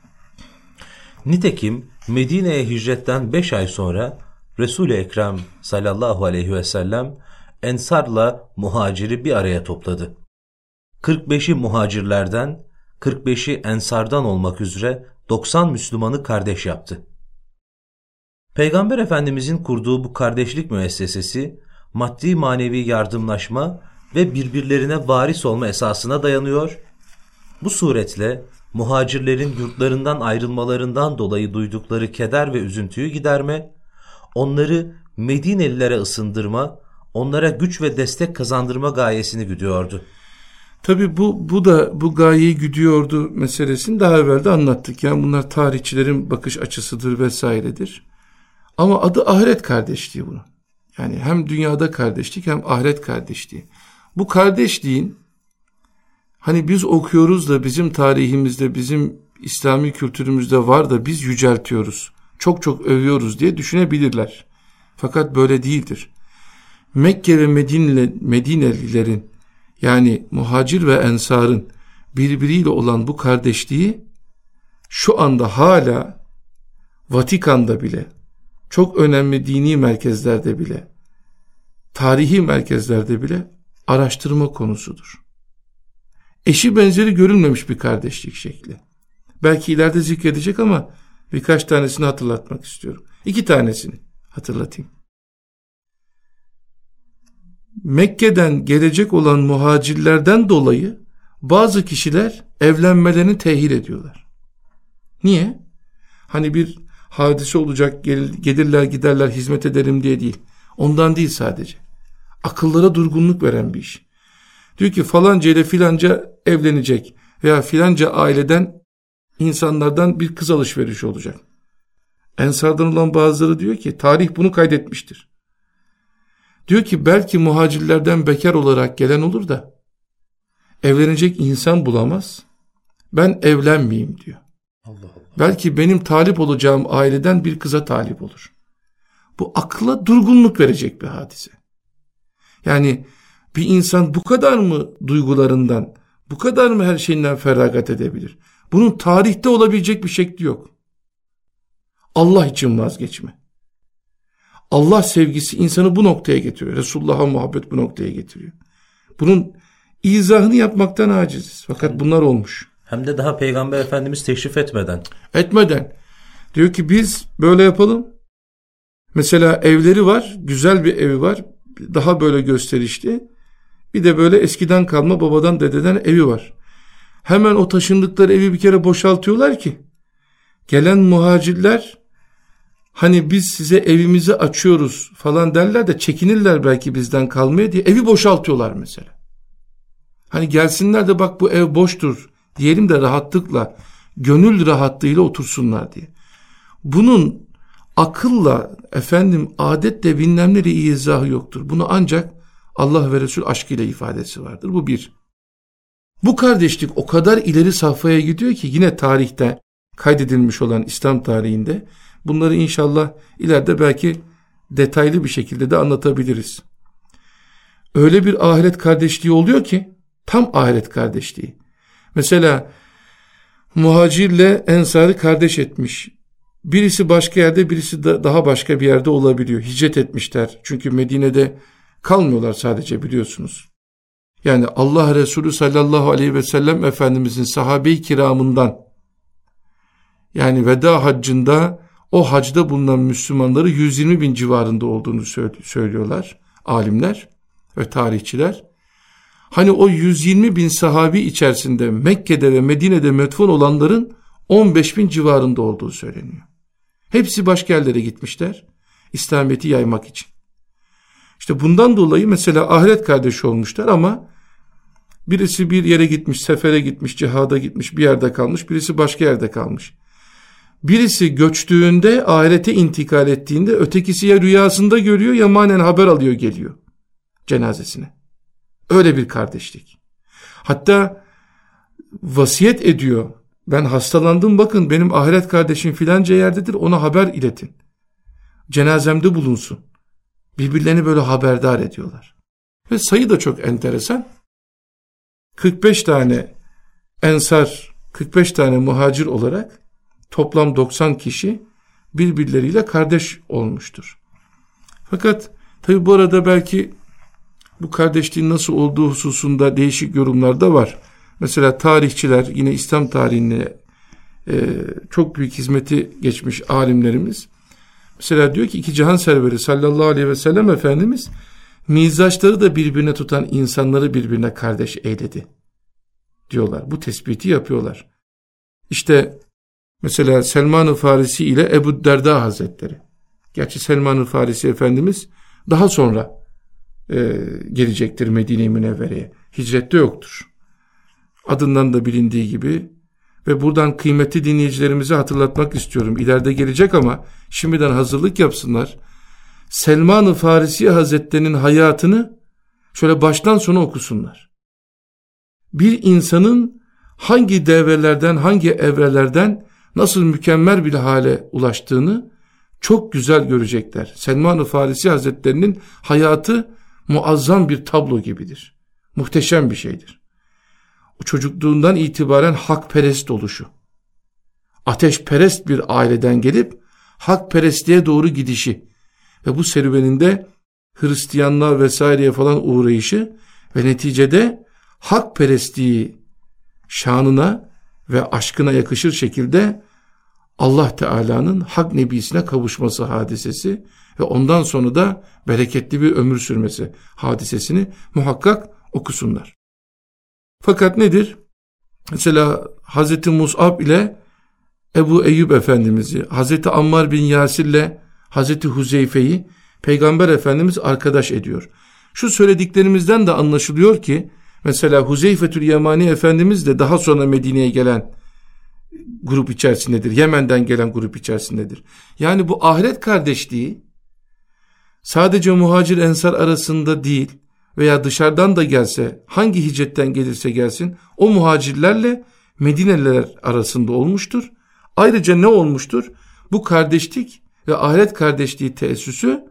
Nitekim Medine'ye hicretten beş ay sonra Resul-i Ekrem sallallahu aleyhi ve sellem Ensar'la muhaciri bir araya topladı. kırk beşi muhacirlerden, kırk beşi Ensar'dan olmak üzere doksan Müslümanı kardeş yaptı. Peygamber Efendimizin kurduğu bu kardeşlik müessesesi, maddi manevi yardımlaşma ve birbirlerine varis olma esasına dayanıyor. Bu suretle muhacirlerin yurtlarından ayrılmalarından dolayı duydukları keder ve üzüntüyü giderme, onları Medinelilere ısındırma, onlara güç ve destek kazandırma gayesini güdüyordu. Tabii bu bu da bu gayeyi güdüyordu meselesini daha evvel de anlattık. Yani bunlar tarihçilerin bakış açısıdır vesairedir. Ama adı ahiret kardeşliği bunun. Yani hem dünyada kardeşlik hem ahiret kardeşliği. Bu kardeşliğin hani biz okuyoruz da bizim tarihimizde, bizim İslami kültürümüzde var da biz yüceltiyoruz, çok çok övüyoruz diye düşünebilirler. Fakat böyle değildir. Mekke ve Medine, Medinelilerin yani muhacir ve ensarın birbiriyle olan bu kardeşliği şu anda hala Vatikan'da bile, çok önemli dini merkezlerde bile, tarihi merkezlerde bile araştırma konusudur. Eşi benzeri görülmemiş bir kardeşlik şekli. Belki ileride zikredecek ama birkaç tanesini hatırlatmak istiyorum. İki tanesini hatırlatayım. Mekke'den gelecek olan muhacirlerden dolayı bazı kişiler evlenmelerini tehir ediyorlar. Niye? Hani bir hadise olacak, gel, gelirler giderler hizmet ederim diye değil. Ondan değil sadece. Akıllara durgunluk veren bir iş. Diyor ki falanca ile filanca evlenecek veya filanca aileden insanlardan bir kız alışverişi olacak. Ensardan olan bazıları diyor ki tarih bunu kaydetmiştir. Diyor ki belki muhacirlerden bekar olarak gelen olur da evlenecek insan bulamaz. Ben evlenmeyeyim diyor. Allah Allah. Belki benim talip olacağım aileden bir kıza talip olur. Bu akla durgunluk verecek bir hadise. Yani bir insan bu kadar mı duygularından, bu kadar mı her şeyinden feragat edebilir? Bunun tarihte olabilecek bir şekli yok. Allah için vazgeçme. Allah sevgisi insanı bu noktaya getiriyor. Resulullah'a muhabbet bu noktaya getiriyor. Bunun izahını yapmaktan aciziz. Fakat bunlar olmuş. Hem de daha Peygamber Efendimiz teşrif etmeden. Etmeden. Diyor ki biz böyle yapalım. Mesela evleri var. Güzel bir evi var. Daha böyle gösterişli. Bir de böyle eskiden kalma babadan dededen evi var. Hemen o taşındıkları evi bir kere boşaltıyorlar ki gelen muhacirler hani biz size evimizi açıyoruz falan derler de çekinirler belki bizden kalmaya diye evi boşaltıyorlar mesela. Hani gelsinler de bak bu ev boştur diyelim de rahatlıkla, gönül rahatlığıyla otursunlar diye. Bunun akılla, efendim adetle bilmem neyle izahı yoktur. Bunu ancak Allah ve Resul aşkıyla ifadesi vardır. Bu bir. Bu kardeşlik o kadar ileri safhaya gidiyor ki yine tarihte kaydedilmiş olan İslam tarihinde bunları inşallah ileride belki detaylı bir şekilde de anlatabiliriz. Öyle bir ahiret kardeşliği oluyor ki tam ahiret kardeşliği. Mesela muhacirle ensarı kardeş etmiş. Birisi başka yerde, birisi de daha başka bir yerde olabiliyor. Hicret etmişler. Çünkü Medine'de kalmıyorlar sadece, biliyorsunuz. Yani Allah Resulü sallallahu aleyhi ve sellem Efendimizin sahabe-i kiramından, yani veda haccında o hacda bulunan Müslümanları yüz yirmi bin civarında olduğunu söylüyorlar alimler ve tarihçiler. Hani o yüz yirmi bin sahabi içerisinde Mekke'de ve Medine'de metfun olanların on beş bin civarında olduğu söyleniyor. Hepsi başka yerlere gitmişler İslamiyet'i yaymak için. İşte bundan dolayı mesela ahiret kardeşi olmuşlar ama birisi bir yere gitmiş, sefere gitmiş, cihada gitmiş, bir yerde kalmış, birisi başka yerde kalmış. Birisi göçtüğünde, ahirete intikal ettiğinde ötekisi ya rüyasında görüyor ya manen haber alıyor geliyor cenazesine. Öyle bir kardeşlik. Hatta vasiyet ediyor. Ben hastalandım, bakın benim ahiret kardeşim filanca yerdedir, ona haber iletin. Cenazemde bulunsun. Birbirlerini böyle haberdar ediyorlar. Ve sayı da çok enteresan. kırk beş tane ensar, kırk beş tane muhacir olarak toplam doksan kişi birbirleriyle kardeş olmuştur. Fakat tabi bu arada belki bu kardeşliğin nasıl olduğu hususunda değişik yorumlar da var. Mesela tarihçiler, yine İslam tarihine e, çok büyük hizmeti geçmiş alimlerimiz, mesela diyor ki iki cihan serveri sallallahu aleyhi ve sellem Efendimiz mizaçları da birbirine tutan insanları birbirine kardeş eyledi diyorlar. Bu tespiti yapıyorlar. İşte mesela Selman-ı Farisi ile Ebu Derda Hazretleri. Gerçi Selman-ı Farisi Efendimiz daha sonra e, gelecektir Medine-i Münevvere'ye. Hicrette yoktur. Adından da bilindiği gibi. Ve buradan kıymetli dinleyicilerimize hatırlatmak istiyorum. İleride gelecek ama şimdiden hazırlık yapsınlar. Selman-ı Farisi Hazretleri'nin hayatını şöyle baştan sona okusunlar. Bir insanın hangi devrelerden, hangi evrelerden nasıl mükemmel bir hale ulaştığını çok güzel görecekler. Selman-ı Farisi Hazretleri'nin hayatı muazzam bir tablo gibidir. Muhteşem bir şeydir. O çocukluğundan itibaren hakperest oluşu, ateşperest bir aileden gelip hakperestliğe doğru gidişi ve bu serüveninde Hristiyanlığa vesaireye falan uğrayışı ve neticede hakperestliği şanına ve aşkına yakışır şekilde Allah Teala'nın hak nebisine kavuşması hadisesi ve ondan sonra da bereketli bir ömür sürmesi hadisesini muhakkak okusunlar. Fakat nedir? Mesela Hazreti Mus'ab ile Ebu Eyyub Efendimiz'i, Hazreti Ammar bin Yasir ile Hazreti Huzeyfe'yi Peygamber Efendimiz arkadaş ediyor. Şu söylediklerimizden de anlaşılıyor ki mesela Huzeyfetül Yemani Efendimiz de daha sonra Medine'ye gelen grup içerisindedir. Yemen'den gelen grup içerisindedir. Yani bu ahiret kardeşliği sadece muhacir ensar arasında değil veya dışarıdan da gelse, hangi hicretten gelirse gelsin, o muhacirlerle Medineliler arasında olmuştur. Ayrıca ne olmuştur? Bu kardeşlik ve ahiret kardeşliği teessüsü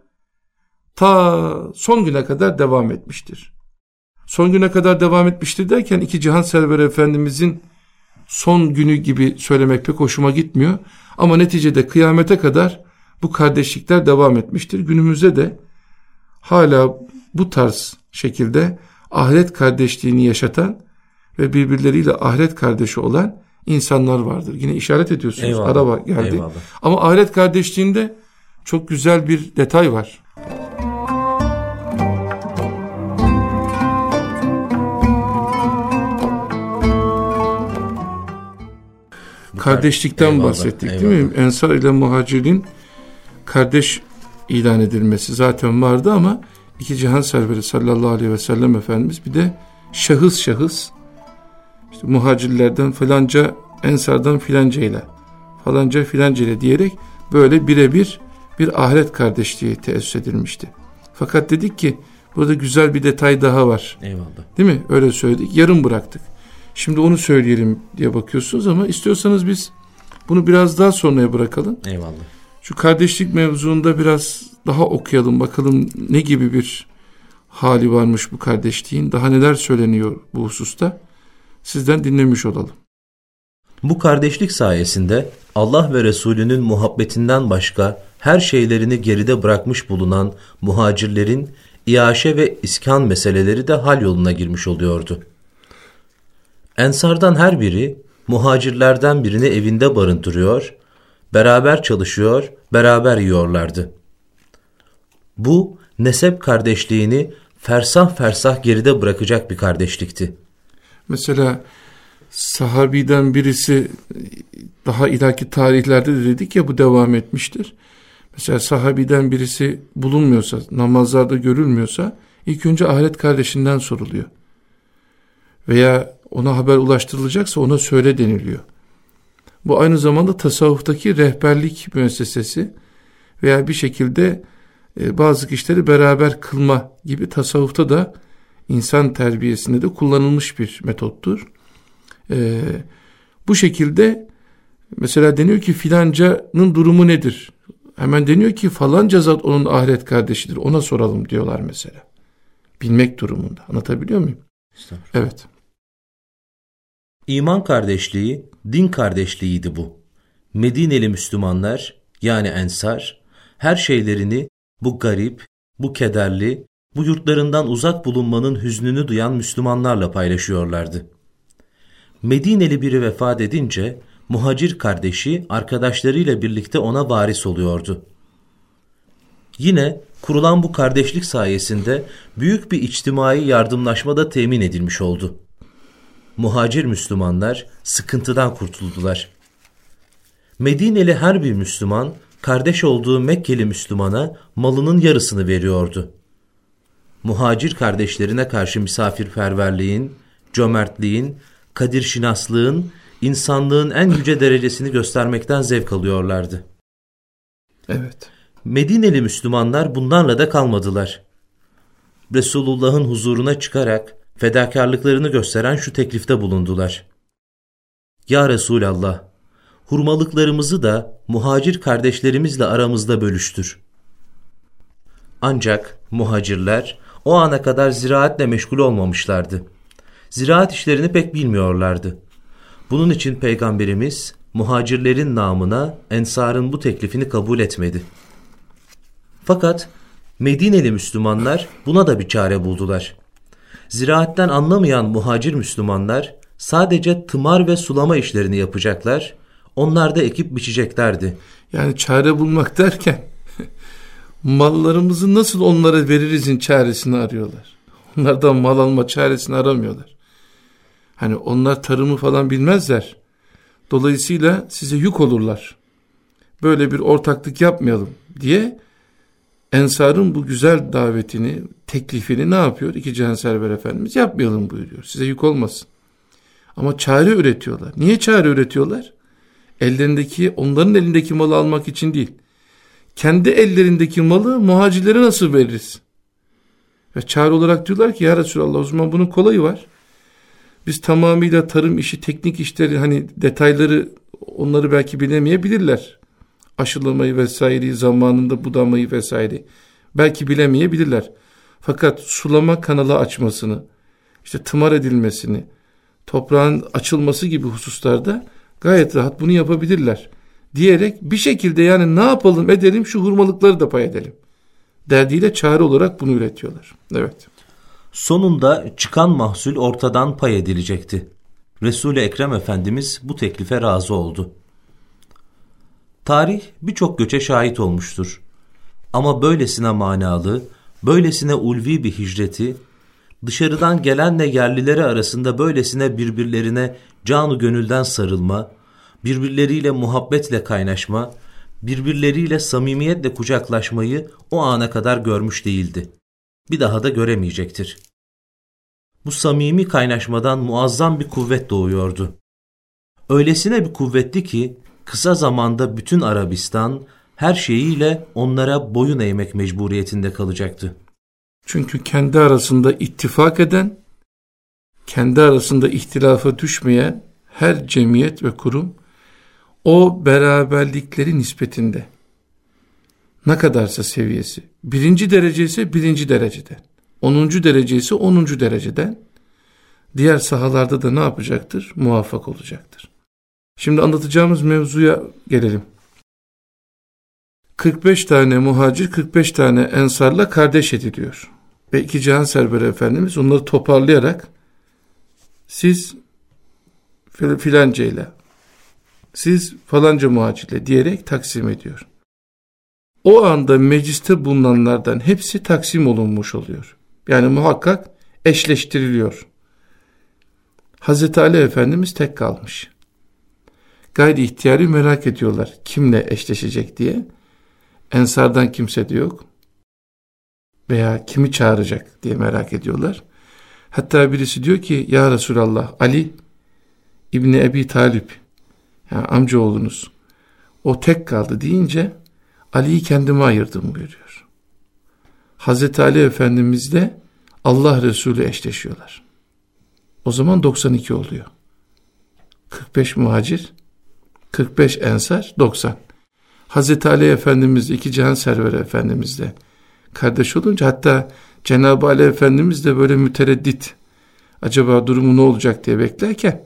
ta son güne kadar devam etmiştir. Son güne kadar devam etmiştir derken iki cihan serveri Efendimizin son günü gibi söylemek pek hoşuma gitmiyor. Ama neticede kıyamete kadar bu kardeşlikler devam etmiştir. Günümüzde de hala bu tarz şekilde ahiret kardeşliğini yaşatan ve birbirleriyle ahiret kardeşi olan insanlar vardır. Yine işaret ediyorsunuz. Eyvallah. Araba geldi. Eyvallah. Ama ahiret kardeşliğinde çok güzel bir detay var. Kardeşlikten eyvallah, bahsettik eyvallah. Değil mi? Ensar ile muhacirin kardeş ilan edilmesi zaten vardı ama iki cihan serveri sallallahu aleyhi ve sellem Efendimiz bir de şahıs şahıs işte muhacirlerden falanca, ensardan filanca ile falanca filanca ile diyerek böyle birebir bir ahiret kardeşliği teessüs edilmişti. Fakat dedik ki burada güzel bir detay daha var. Eyvallah. Değil mi? Öyle söyledik. Yarım bıraktık. Şimdi onu söyleyelim diye bakıyorsunuz ama istiyorsanız biz bunu biraz daha sonraya bırakalım. Eyvallah. Şu kardeşlik mevzuunda biraz daha okuyalım. Bakalım ne gibi bir hali varmış bu kardeşliğin. Daha neler söyleniyor bu hususta. Sizden dinlemiş olalım. Bu kardeşlik sayesinde Allah ve Resulünün muhabbetinden başka her şeylerini geride bırakmış bulunan muhacirlerin iaşe ve iskan meseleleri de hal yoluna girmiş oluyordu. Ensardan her biri muhacirlerden birini evinde barındırıyor, beraber çalışıyor, beraber yiyorlardı. Bu nesep kardeşliğini fersah fersah geride bırakacak bir kardeşlikti. Mesela sahabiden birisi, daha ileriki tarihlerde de dedik ya bu devam etmiştir. Mesela sahabiden birisi bulunmuyorsa, namazlarda görülmüyorsa ilk önce ahiret kardeşinden soruluyor. Veya ona haber ulaştırılacaksa ona söyle deniliyor. Bu aynı zamanda tasavvuftaki rehberlik müessesesi veya bir şekilde e, bazı kişileri beraber kılma gibi tasavvufta da insan terbiyesinde de kullanılmış bir metottur. E, bu şekilde mesela deniyor ki filancanın durumu nedir? Hemen deniyor ki falanca zat onun ahiret kardeşidir. Ona soralım diyorlar mesela. Bilmek durumunda. Anlatabiliyor muyum? Evet. İman kardeşliği, din kardeşliğiydi bu. Medineli Müslümanlar, yani Ensar, her şeylerini bu garip, bu kederli, bu yurtlarından uzak bulunmanın hüznünü duyan Müslümanlarla paylaşıyorlardı. Medineli biri vefat edince, muhacir kardeşi arkadaşlarıyla birlikte ona varis oluyordu. Yine kurulan bu kardeşlik sayesinde büyük bir içtimai yardımlaşma da temin edilmiş oldu. Muhacir Müslümanlar sıkıntıdan kurtuldular. Medineli her bir Müslüman, kardeş olduğu Mekkeli Müslümana malının yarısını veriyordu. Muhacir kardeşlerine karşı misafirperverliğin, cömertliğin, kadirşinaslığın, insanlığın en yüce derecesini göstermekten zevk alıyorlardı. Evet. Medineli Müslümanlar bunlarla da kalmadılar. Resulullah'ın huzuruna çıkarak fedakarlıklarını gösteren şu teklifte bulundular. Ya Resulallah, hurmalıklarımızı da muhacir kardeşlerimizle aramızda bölüştür. Ancak muhacirler o ana kadar ziraatle meşgul olmamışlardı. Ziraat işlerini pek bilmiyorlardı. Bunun için Peygamberimiz muhacirlerin namına Ensar'ın bu teklifini kabul etmedi. Fakat Medineli Müslümanlar buna da bir çare buldular. Ziraatten anlamayan muhacir Müslümanlar sadece tımar ve sulama işlerini yapacaklar, onlar da ekip biçeceklerdi. Yani çare bulmak derken mallarımızı nasıl onlara veririzin çaresini arıyorlar. Onlardan mal alma çaresini aramıyorlar. Hani onlar tarımı falan bilmezler. Dolayısıyla size yük olurlar. Böyle bir ortaklık yapmayalım diye Ensar'ın bu güzel davetini, teklifini ne yapıyor? İki Cihanserver Efendimiz yapmayalım buyuruyor. Size yük olmasın. Ama çare üretiyorlar. Niye çare üretiyorlar? Ellerindeki, onların elindeki malı almak için değil. Kendi ellerindeki malı muhacirlere nasıl veririz? Ve çare olarak diyorlar ki ya Resulallah, o zaman bunun kolayı var. Biz tamamıyla tarım işi, teknik işleri, hani detayları onları belki bilemeyebilirler. Aşılamayı vesaireyi, zamanında budamayı vesaire belki bilemeyebilirler. Fakat sulama kanalı açmasını, işte tımar edilmesini, toprağın açılması gibi hususlarda gayet rahat bunu yapabilirler. Diyerek bir şekilde yani ne yapalım edelim, şu hurmalıkları da pay edelim derdiyle çare olarak bunu üretiyorlar. Evet. Sonunda çıkan mahsul ortadan pay edilecekti. Resul-i Ekrem Efendimiz bu teklife razı oldu. Tarih birçok göçe şahit olmuştur. Ama böylesine manalı, böylesine ulvi bir hicreti, dışarıdan gelenle yerlileri arasında böylesine birbirlerine canı gönülden sarılma, birbirleriyle muhabbetle kaynaşma, birbirleriyle samimiyetle kucaklaşmayı o ana kadar görmüş değildi. Bir daha da göremeyecektir. Bu samimi kaynaşmadan muazzam bir kuvvet doğuyordu. Öylesine bir kuvvetti ki kısa zamanda bütün Arabistan, her şeyiyle onlara boyun eğmek mecburiyetinde kalacaktı. Çünkü kendi arasında ittifak eden, kendi arasında ihtilafa düşmeyen her cemiyet ve kurum o beraberlikleri nispetinde ne kadarsa seviyesi, birinci derece ise birinci dereceden, onuncu derece ise onuncu dereceden, diğer sahalarda da ne yapacaktır? Muvaffak olacaktır. Şimdi anlatacağımız mevzuya gelelim. kırk beş tane muhacir, kırk beş tane ensarla kardeş ediliyor. Ve iki Cihan Serveri Efendimiz onları toparlayarak, siz filancayla, siz falanca muhacirle diyerek taksim ediyor. O anda mecliste bulunanlardan hepsi taksim olunmuş oluyor. Yani muhakkak eşleştiriliyor. Hazreti Ali Efendimiz tek kalmış. Gayri ihtiyari merak ediyorlar kimle eşleşecek diye. Ensardan kimse de yok. Veya kimi çağıracak diye merak ediyorlar. Hatta birisi diyor ki, ya Resulallah, Ali İbni Ebi Talip, yani amcaoğlunuz, o tek kaldı deyince Ali'yi kendime ayırdım buyuruyor. Hazreti Ali Efendimiz de Allah Resulü eşleşiyorlar. O zaman doksan iki oluyor. kırk beş muhacir, kırk beş ensar, doksan. Hazreti Ali Efendimiz, iki Cihan Serveri Efendimiz de kardeş olunca, hatta Cenab-ı Ali Efendimiz de böyle mütereddit, acaba durumu ne olacak diye beklerken,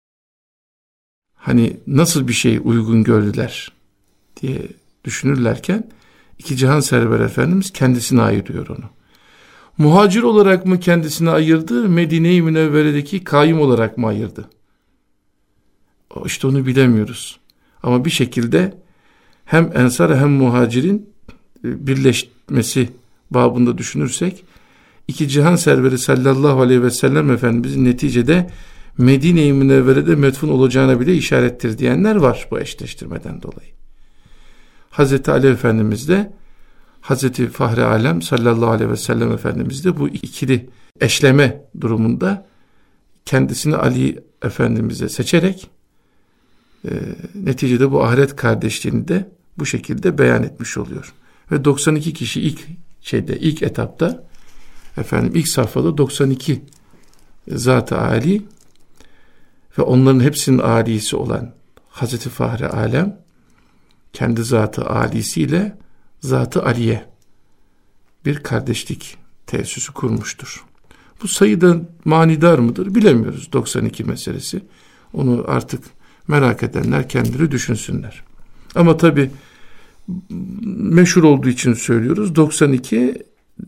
hani nasıl bir şey uygun gördüler diye düşünürlerken, iki Cihan Serveri Efendimiz kendisine ayırıyor onu. Muhacir olarak mı kendisine ayırdı, Medine-i Münevvere'deki kaim olarak mı ayırdı? İşte onu bilemiyoruz. Ama bir şekilde hem ensar hem muhacirin birleşmesi babında düşünürsek, iki Cihan Serveri sallallahu aleyhi ve sellem Efendimizin neticede Medine-i Münevvere'de metfun olacağına bile işarettir diyenler var bu eşleştirmeden dolayı. Hazreti Ali Efendimiz de Hazreti Fahri Alem sallallahu aleyhi ve sellem Efendimiz de bu ikili eşleme durumunda kendisini Ali Efendimiz'e seçerek e, neticede bu ahiret kardeşliğini de bu şekilde beyan etmiş oluyor. Ve doksan iki kişi ilk şeyde, ilk etapta, efendim ilk safhada doksan iki Zat-ı Ali ve onların hepsinin alisi olan Hazreti Fahri Alem kendi Zat-ı Alisiyle Zat-ı Aliye bir kardeşlik tesisi kurmuştur. Bu sayıda manidar mıdır bilemiyoruz, doksan iki meselesi. Onu artık merak edenler kendileri düşünsünler. Ama tabi meşhur olduğu için söylüyoruz. doksan iki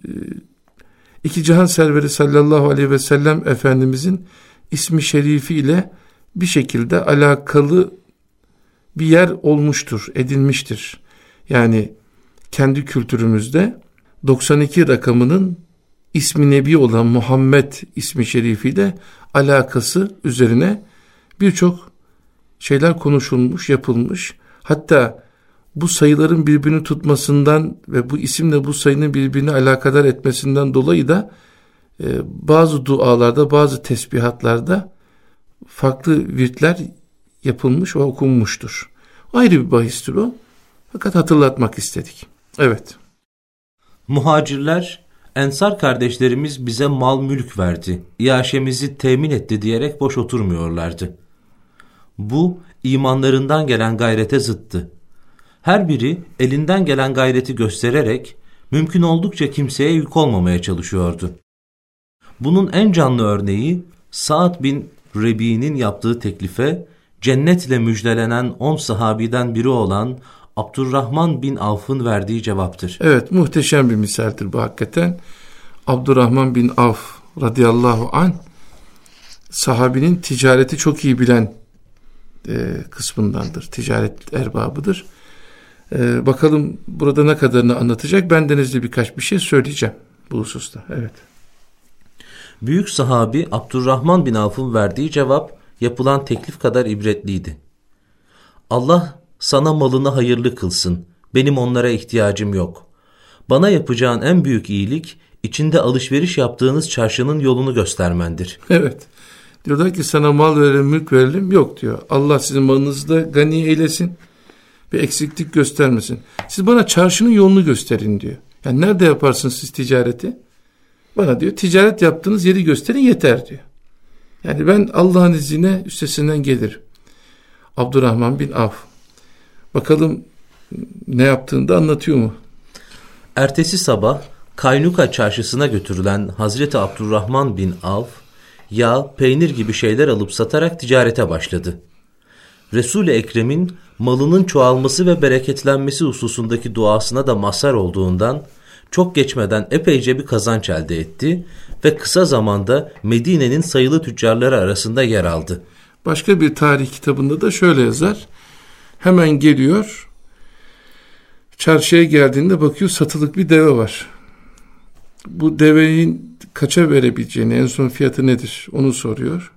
iki Cihan Serveri sallallahu aleyhi ve sellem Efendimizin ismi şerifi ile bir şekilde alakalı bir yer olmuştur, edilmiştir. Yani kendi kültürümüzde doksan iki rakamının ismi nebi olan Muhammed ismi şerifiyle alakası üzerine birçok şeyler konuşulmuş, yapılmış. Hatta bu sayıların birbirini tutmasından ve bu isimle bu sayının birbirini alakadar etmesinden dolayı da e, bazı dualarda, bazı tesbihatlarda farklı virtler yapılmış ve okunmuştur. Ayrı bir bahistir o. Fakat hatırlatmak istedik. Evet. Muhacirler, Ensar kardeşlerimiz bize mal mülk verdi, iaşemizi temin etti diyerek boş oturmuyorlardı. Bu imanlarından gelen gayrete zıttı. Her biri elinden gelen gayreti göstererek mümkün oldukça kimseye yük olmamaya çalışıyordu. Bunun en canlı örneği Sa'd bin Rebi'nin yaptığı teklife cennetle müjdelenen on sahabiden biri olan Abdurrahman bin Avf'ın verdiği cevaptır. Evet, muhteşem bir misaldir bu hakikaten. Abdurrahman bin Avf radıyallahu anh sahabinin ticareti çok iyi bilen e, kısmındandır. Ticaret erbabıdır. E, bakalım burada ne kadarını anlatacak. Ben denizde birkaç bir şey söyleyeceğim bu hususta. Evet. Büyük sahabi Abdurrahman bin Avf'ın verdiği cevap yapılan teklif kadar ibretliydi. Allah sana malını hayırlı kılsın. Benim onlara ihtiyacım yok. Bana yapacağın en büyük iyilik içinde alışveriş yaptığınız çarşının yolunu göstermendir. Evet. Diyorlar ki sana mal verelim, mülk verelim. Yok diyor. Allah sizin malınızı da gani eylesin. bir eksiklik göstermesin. Siz bana çarşının yolunu gösterin diyor. Yani nerede yaparsınız siz ticareti? Bana diyor ticaret yaptığınız yeri gösterin yeter diyor. Yani ben Allah'ın izniyle üstesinden gelirim. Abdurrahman bin Avf. Bakalım ne yaptığını da anlatıyor mu? Ertesi sabah Kaynuka çarşısına götürülen Hazreti Abdurrahman bin Avf, yağ, peynir gibi şeyler alıp satarak ticarete başladı. Resul-i Ekrem'in malının çoğalması ve bereketlenmesi hususundaki duasına da mazhar olduğundan çok geçmeden epeyce bir kazanç elde etti ve kısa zamanda Medine'nin sayılı tüccarları arasında yer aldı. Başka bir tarih kitabında da şöyle yazar. Hemen geliyor, çarşıya geldiğinde bakıyor satılık bir deve var. Bu devenin kaça verebileceğini, en son fiyatı nedir onu soruyor.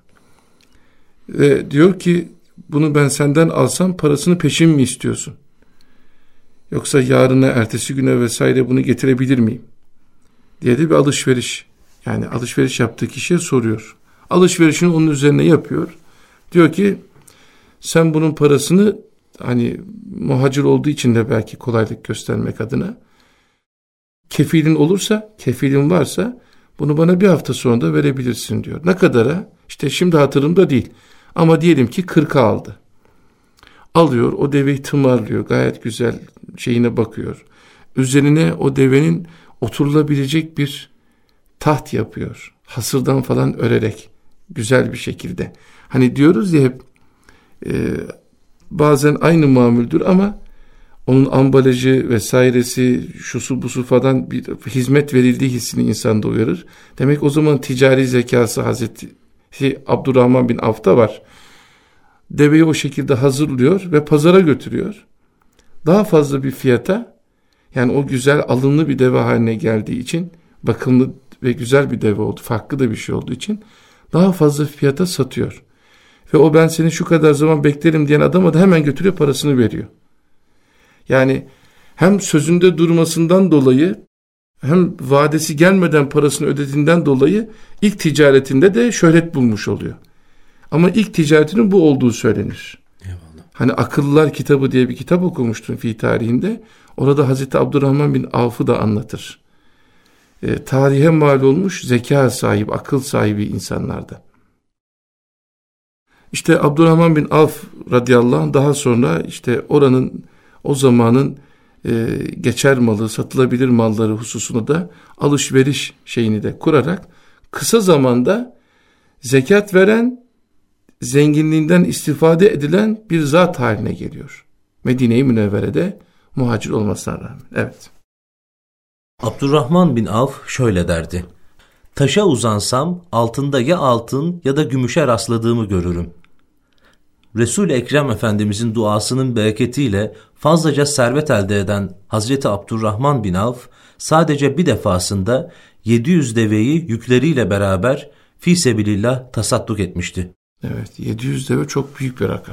Ve diyor ki bunu ben senden alsam parasını peşin mi istiyorsun? Yoksa yarına, ertesi güne vesaire bunu getirebilir miyim? Diye de bir alışveriş. Yani alışveriş yaptığı kişiye soruyor. Alışverişini onun üzerine yapıyor. Diyor ki sen bunun parasını, hani muhacir olduğu için de belki kolaylık göstermek adına, kefilin olursa, kefilin varsa bunu bana bir hafta sonra da verebilirsin diyor. Ne kadara? İşte şimdi hatırımda değil. Ama diyelim ki kırka aldı. Alıyor, o deveyi tımarlıyor. Gayet güzel şeyine bakıyor. Üzerine o devenin oturulabilecek bir taht yapıyor. Hasırdan falan örerek. Güzel bir şekilde. Hani diyoruz ya hep e, bazen aynı mamuldür ama onun ambalajı vesairesi, şusu busu falan bir hizmet verildiği hissini insanda uyarır. Demek o zaman ticari zekası Hazreti Abdurrahman bin Avf'ta var. Deveyi o şekilde hazırlıyor ve pazara götürüyor. Daha fazla bir fiyata, yani o güzel alımlı bir deve haline geldiği için, bakımlı ve güzel bir deve oldu, farklı da bir şey olduğu için daha fazla fiyata satıyor. Ve o ben seni şu kadar zaman beklerim diyen adama da hemen götürüyor, parasını veriyor. Yani hem sözünde durmasından dolayı hem vadesi gelmeden parasını ödediğinden dolayı ilk ticaretinde de şöhret bulmuş oluyor. Ama ilk ticaretinin bu olduğu söylenir. Eyvallah. Hani Akıllılar kitabı diye bir kitap okumuştum fi tarihinde. Orada Hazreti Abdurrahman bin Avf'ı da anlatır. E, tarihe mal olmuş zeka sahibi, akıl sahibi insanlarda. İşte Abdurrahman bin Avf radıyallahu anh daha sonra işte oranın, o zamanın e, geçer malı, satılabilir malları hususunu da alışveriş şeyini de kurarak kısa zamanda zekat veren, zenginliğinden istifade edilen bir zat haline geliyor. Medine-i Münevvere'de muhacir olmasına rağmen. Evet. Abdurrahman bin Avf şöyle derdi: taşa uzansam altında ya altın ya da gümüşe rastladığımı görürüm. Resul-i Ekrem Efendimizin duasının bereketiyle fazlaca servet elde eden Hazreti Abdurrahman bin Avf sadece bir defasında yedi yüz deveyi yükleriyle beraber fi sebilillah tasadduk etmişti. Evet, yedi yüz deve çok büyük bir rakam.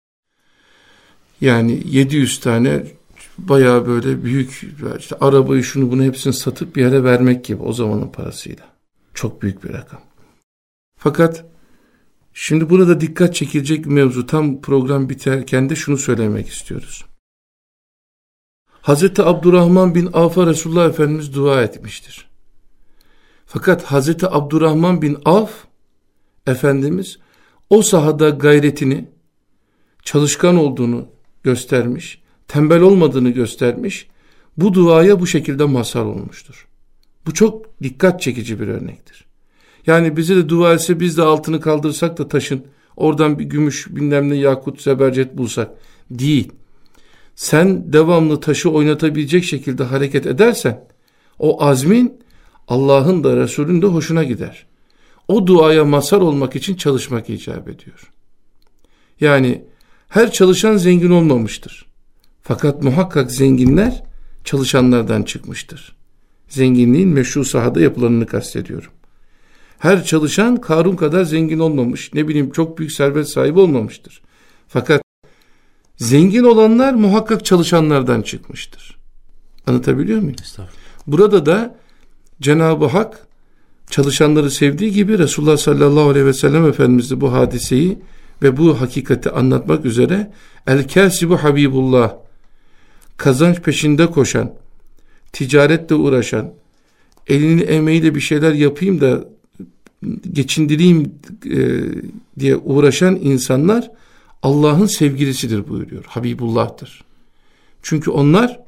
Yani yedi yüz tane bayağı böyle büyük, işte arabayı şunu bunu hepsini satıp bir yere vermek gibi o zamanın parasıyla. Çok büyük bir rakam. Fakat şimdi burada dikkat çekilecek bir mevzu, tam program biterken de şunu söylemek istiyoruz. Hazreti Abdurrahman bin Avf'a Resulullah Efendimiz dua etmiştir. Fakat Hazreti Abdurrahman bin Avf Efendimiz o sahada gayretini, çalışkan olduğunu göstermiş, tembel olmadığını göstermiş, bu duaya bu şekilde mazhar olmuştur. Bu çok dikkat çekici bir örnektir. Yani bize de dua etse biz de altını kaldırsak da taşın, oradan bir gümüş bilmem ne yakut zebercet bulsak değil. Sen devamlı taşı oynatabilecek şekilde hareket edersen o azmin Allah'ın da Resul'ün de hoşuna gider. O duaya mazhar olmak için çalışmak icap ediyor. Yani her çalışan zengin olmamıştır. Fakat muhakkak zenginler çalışanlardan çıkmıştır. Zenginliğin meşru sahada yapılanını kastediyorum. Her çalışan Karun kadar zengin olmamış, ne bileyim çok büyük servet sahibi olmamıştır. Fakat zengin olanlar muhakkak çalışanlardan çıkmıştır. Anlatabiliyor muyum? Burada da Cenab-ı Hak çalışanları sevdiği gibi Resulullah sallallahu aleyhi ve sellem Efendimiz de bu hadiseyi ve bu hakikati anlatmak üzere el-kâsibu habibullah, kazanç peşinde koşan, ticaretle uğraşan, elini emeğiyle bir şeyler yapayım da geçindireyim e, diye uğraşan insanlar Allah'ın sevgilisidir buyuruyor. Habibullah'tır. Çünkü onlar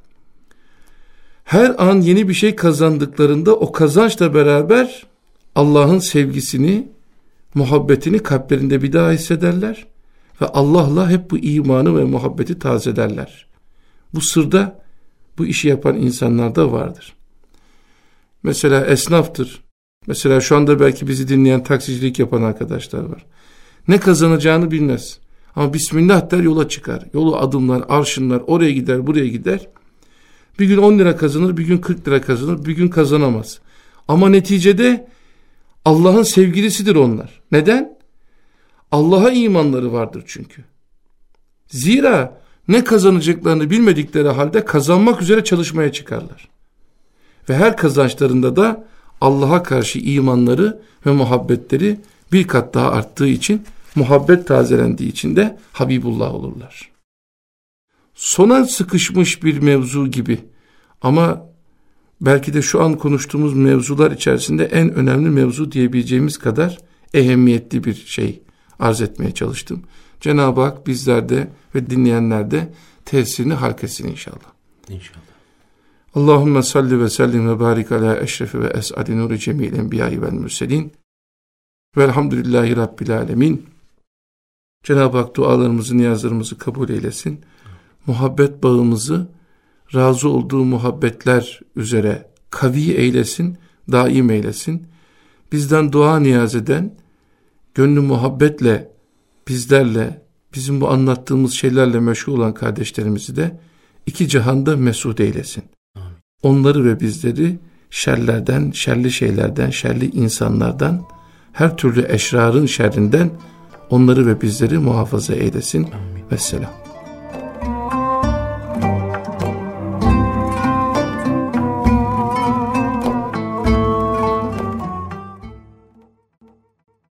her an yeni bir şey kazandıklarında o kazançla beraber Allah'ın sevgisini, muhabbetini kalplerinde bir daha hissederler ve Allah'la hep bu imanı ve muhabbeti tazelerler. Bu sırda bu işi yapan insanlarda vardır. Mesela esnaftır. Mesela şu anda belki bizi dinleyen taksicilik yapan arkadaşlar var. Ne kazanacağını bilmez. Ama Bismillah der, yola çıkar. Yolu adımlar, arşınlar, oraya gider, buraya gider. Bir gün on lira kazanır, bir gün kırk lira kazanır, bir gün kazanamaz. Ama neticede Allah'ın sevgilisidir onlar. Neden? Allah'a imanları vardır çünkü. Zira ne kazanacaklarını bilmedikleri halde kazanmak üzere çalışmaya çıkarlar. Ve her kazançlarında da Allah'a karşı imanları ve muhabbetleri bir kat daha arttığı için, muhabbet tazelendiği için de Habibullah olurlar. Sona sıkışmış bir mevzu gibi ama belki de şu an konuştuğumuz mevzular içerisinde en önemli mevzu diyebileceğimiz kadar ehemmiyetli bir şey arz etmeye çalıştım. Cenab-ı Hak bizlerde ve dinleyenlerde tesirini halk etsin inşallah. İnşallah. Allahümme salli ve sellim ve barik ala eşrefi ve es'adi nuri cemil enbiyayı vel mürselin velhamdülillahi rabbil alemin. Cenab-ı Hak dualarımızı, niyazlarımızı kabul eylesin. Muhabbet bağımızı razı olduğu muhabbetler üzere kavi eylesin, daim eylesin. Bizden dua niyaz eden, gönlü muhabbetle bizlerle, bizim bu anlattığımız şeylerle meşgul olan kardeşlerimizi de iki cihanda mesut eylesin. Amin. Onları ve bizleri şerlerden, şerli şeylerden, şerli insanlardan, her türlü eşrarın şerrinden onları ve bizleri muhafaza eylesin. Amin. Vesselam.